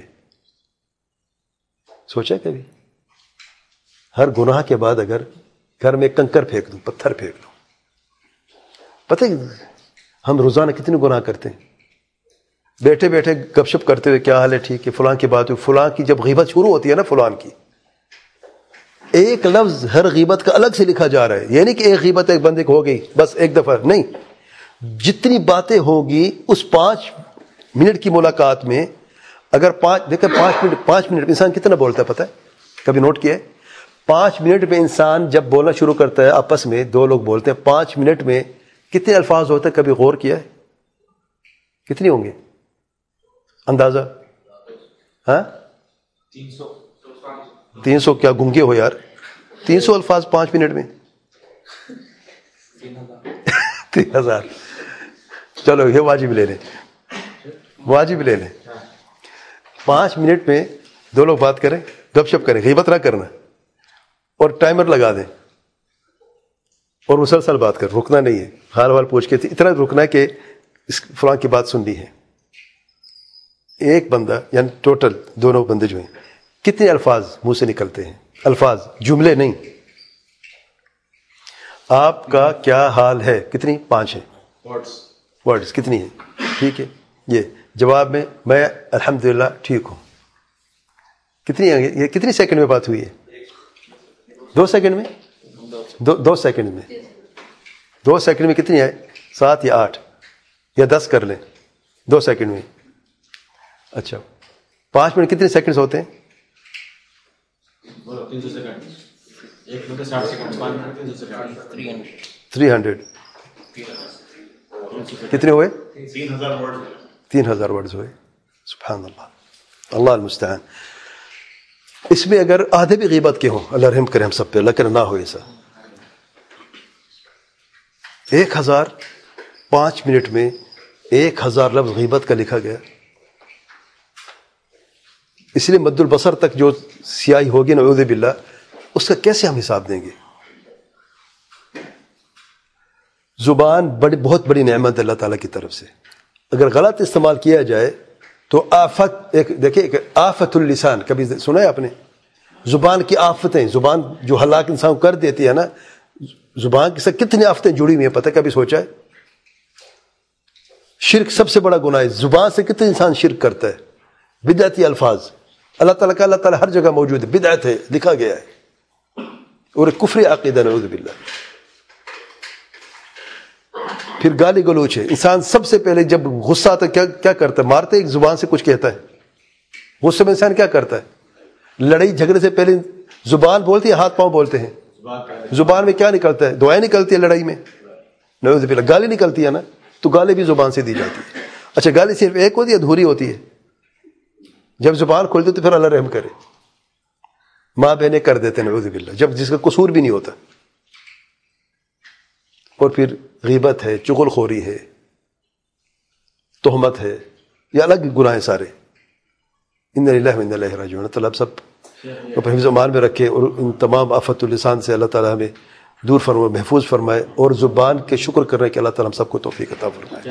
سوچا کبھی؟ ہر گناہ کے بعد اگر گھر میں کنکر پھینک دوں, پتھر پھینک دوں, پتہ ہے ہم روزانہ کتنے گناہ کرتے ہیں, بیٹھے بیٹھے گپ شپ کرتے ہوئے کیا حال ہے, ٹھیک ہے, فلاں کی بات ہوئی, فلاں کی جب غیبت شروع ہوتی ہے نا فلاں کی, ایک لفظ ہر غیبت کا الگ سے لکھا جا رہا ہے. یعنی کہ ایک غیبت ایک بندے کو ہو گئی بس ایک دفعہ نہیں, جتنی باتیں ہوں گی اس پانچ منٹ کی ملاقات میں, اگر پانچ دیکھیں پانچ منٹ پانچ منٹ انسان کتنا بولتا ہے پتہ ہے, کبھی نوٹ کیا ہے؟ پانچ منٹ میں انسان جب بولنا شروع کرتا ہے, آپس میں دو لوگ بولتے ہیں, پانچ منٹ میں کتنے الفاظ ہوتے ہیں, کبھی غور کیا ہے؟ کتنے ہوں گے اندازہ؟ ہاں تین سو تین سو کیا گنگے ہو یار, تین سو الفاظ پانچ منٹ میں, تین ہزار. چلو یہ واجب لے لیں, واجب لے لیں. پانچ منٹ میں دو لوگ بات کریں, گپ شپ کریں, غیبت نہ کرنا, اور ٹائمر لگا دیں اور مسلسل بات کر, رکنا نہیں ہے, حال حال پوچھ کے اتنا رکنا ہے کہ اس فلاں کی بات سننی ہے. ایک بندہ یعنی ٹوٹل دونوں بندے جو ہیں کتنے الفاظ منہ سے نکلتے ہیں, الفاظ, جملے نہیں. آپ کا کیا حال ہے کتنی؟ پانچ ہیں ورڈز, کتنی ہیں؟ ٹھیک ہے, یہ جواب میں میں الحمدللہ ٹھیک ہوں, کتنی ہیں یہ, کتنی سیکنڈ میں بات ہوئی ہے؟ دو سیکنڈ میں, دو دو سیکنڈ میں, دو سیکنڈ میں کتنی ہے؟ سات یا آٹھ یا دس کر لیں, دو سیکنڈ میں. اچھا پانچ منٹ کتنے سیکنڈز ہوتے ہیں؟ Three hundred. کتنے ہوئے؟ تین ہزار ورڈز ہوئے. سبحان اللہ, اللہ المستعان. اس میں اگر آدھے بھی غیبت کے ہوں, اللہ رحم کرے ہم سب پہ, اللہ کرے نہ ہو ایسا. ایک ہزار پانچ منٹ میں ایک ہزار لفظ غیبت کا لکھا گیا. اس لیے مد البصر تک جو سیاہی ہوگی نعوذ باللہ, اس کا کیسے ہم حساب دیں گے؟ زبان بڑی بہت بڑی نعمت اللہ تعالیٰ کی طرف سے, اگر غلط استعمال کیا جائے تو آفت. ایک دیکھیں ایک آفت اللسان, کبھی سنا ہے آپ نے؟ زبان کی آفتیں, زبان جو ہلاک انسان کو کر دیتی ہے نا, زبان کے ساتھ کتنی آفتیں جڑی ہوئی ہیں پتہ, کبھی سوچا ہے؟ شرک سب سے بڑا گناہ ہے, زبان سے کتنے انسان شرک کرتا ہے. بدعتی الفاظ, اللہ تعالیٰ کا اللہ تعالیٰ ہر جگہ موجود ہے, بدعت ہے, لکھا گیا ہے, اور ایک کفری عقیدہ نعوذ باللہ. پھر گالی گلوچ ہے, انسان سب سے پہلے جب غصہ آتا ہے کیا کیا کرتا ہے؟ مارتے, ایک زبان سے کچھ کہتا ہے. غصے میں انسان کیا کرتا ہے؟ لڑائی جھگڑے سے پہلے زبان بولتی ہے, ہاتھ پاؤں بولتے ہیں. زبان میں کیا نکلتا ہے؟ دعائیں نکلتی ہے لڑائی میں نعوذ باللہ. گالی نکلتی ہے نا, تو گالی بھی زبان سے دی جاتی ہے. اچھا گالی صرف ایک ہوتی ہے, ادھوری ہوتی ہے؟ جب زبان کھولتے تو پھر اللہ رحم کرے ماں بہنیں کر دیتے ہیں نعوذ باللہ, جب جس کا قصور بھی نہیں ہوتا. اور پھر غیبت ہے, چغل خوری ہے, تہمت ہے, یہ الگ گناہ ہیں سارے. انا للہ و انا الیہ راجعون. اللہ سب کو حفظ و امان میں رکھے, اور ان تمام آفت اللسان سے اللہ تعالیٰ ہمیں دور فرمائے, محفوظ فرمائے, اور زبان کے شکر کرنے کے اللہ تعالیٰ ہم سب کو توفیق عطا فرمائے.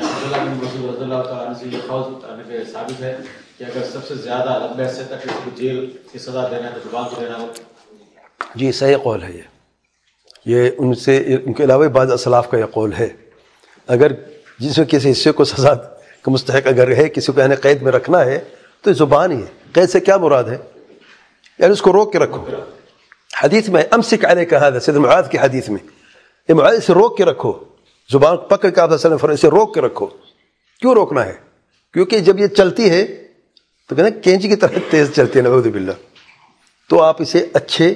ثابت ہے کہ اگر سب سے زیادہ لمبے عرصے تک اس کو جیل کی سزا دینا ہے تو زبان کو دینا ہو. جی صحیح قول ہے, یہ یہ ان سے ان کے علاوہ بعض اسلاف کا یہ قول ہے. اگر جس میں کسی حصے کو سزا کا مستحق اگر ہے, کسی کو یعنی قید میں رکھنا ہے, تو زبان ہی ہے. قید سے کیا مراد ہے؟ یعنی اس کو روک کے رکھو, حدیث میں امسک علیک ھذا، سید معاذ کی حدیث میں، یہ معاذ اسے روک کے رکھو، زبان پکڑ کے آپ صلی اللہ علیہ وسلم فرمایا اسے روک کے رکھو. کیوں روکنا ہے؟ کیونکہ جب یہ چلتی ہے تو کہتے ہیں کینچی کی طرح تیز چلتی ہے، نعوذ باللہ. تو آپ اسے اچھے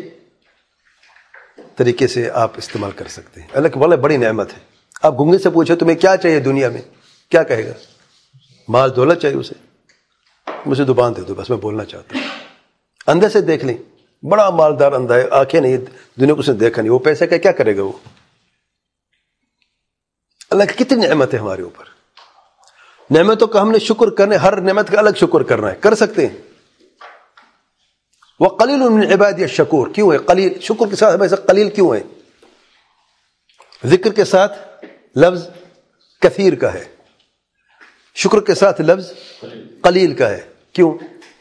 طریقے سے آپ استعمال کر سکتے ہیں. اللہ کی واللہ بڑی نعمت ہے. آپ گنگے سے پوچھو تمہیں کیا چاہیے دنیا میں، کیا کہے گا؟ مال دولت چاہیے اسے، مجھے زبان دے دو بس میں بولنا چاہتا ہوں. اندھے سے دیکھ لیں، بڑا مالدار اندھا ہے، آنکھیں نہیں، دنیا کو اس نے دیکھا نہیں، وہ پیسے کا کیا کرے گا وہ؟ اللہ کی کتنی نعمت ہے ہمارے اوپر. نعمتوں کا ہم نے شکر کرنے، ہر نعمت کا الگ شکر کرنا ہے، کر سکتے ہیں. وَقَلِيلٌ مِّنْ عِبَادِيَ الشَّكُورُ، کیوں ہے قلیل؟ شکر کے ساتھ ہمیشہ قلیل کیوں ہے؟ ذکر کے ساتھ لفظ کثیر کا ہے، شکر کے ساتھ لفظ قلیل کا ہے. کیوں؟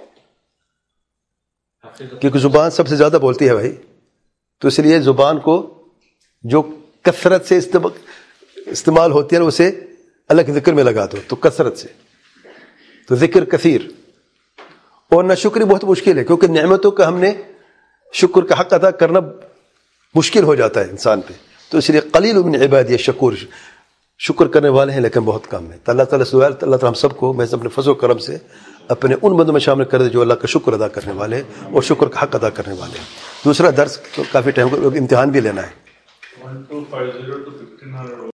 کیونکہ زبان سب سے زیادہ بولتی ہے بھائی، تو اس لیے زبان کو جو کثرت سے استعمال ہوتی ہے اسے اللہ کے ذکر میں لگا دو، تو کثرت سے، تو ذکر کثیر. اور نہ شکر بہت مشکل ہے، کیونکہ نعمتوں کا ہم نے شکر کا حق ادا کرنا مشکل ہو جاتا ہے انسان پہ. تو اس لیے قلیل من عبادی الشکور، شکر کرنے والے ہیں لیکن بہت کم ہے. تو اللہ تعالیٰ سے دعا ہے اللہ تعالیٰ ہم سب کو میں اپنے فضل و کرم سے اپنے ان بندوں میں شامل کر دے جو اللہ کا شکر ادا کرنے والے ہیں اور شکر کا حق ادا کرنے والے ہیں. دوسرا درس تو کافی ٹائم کو امتحان بھی لینا ہے.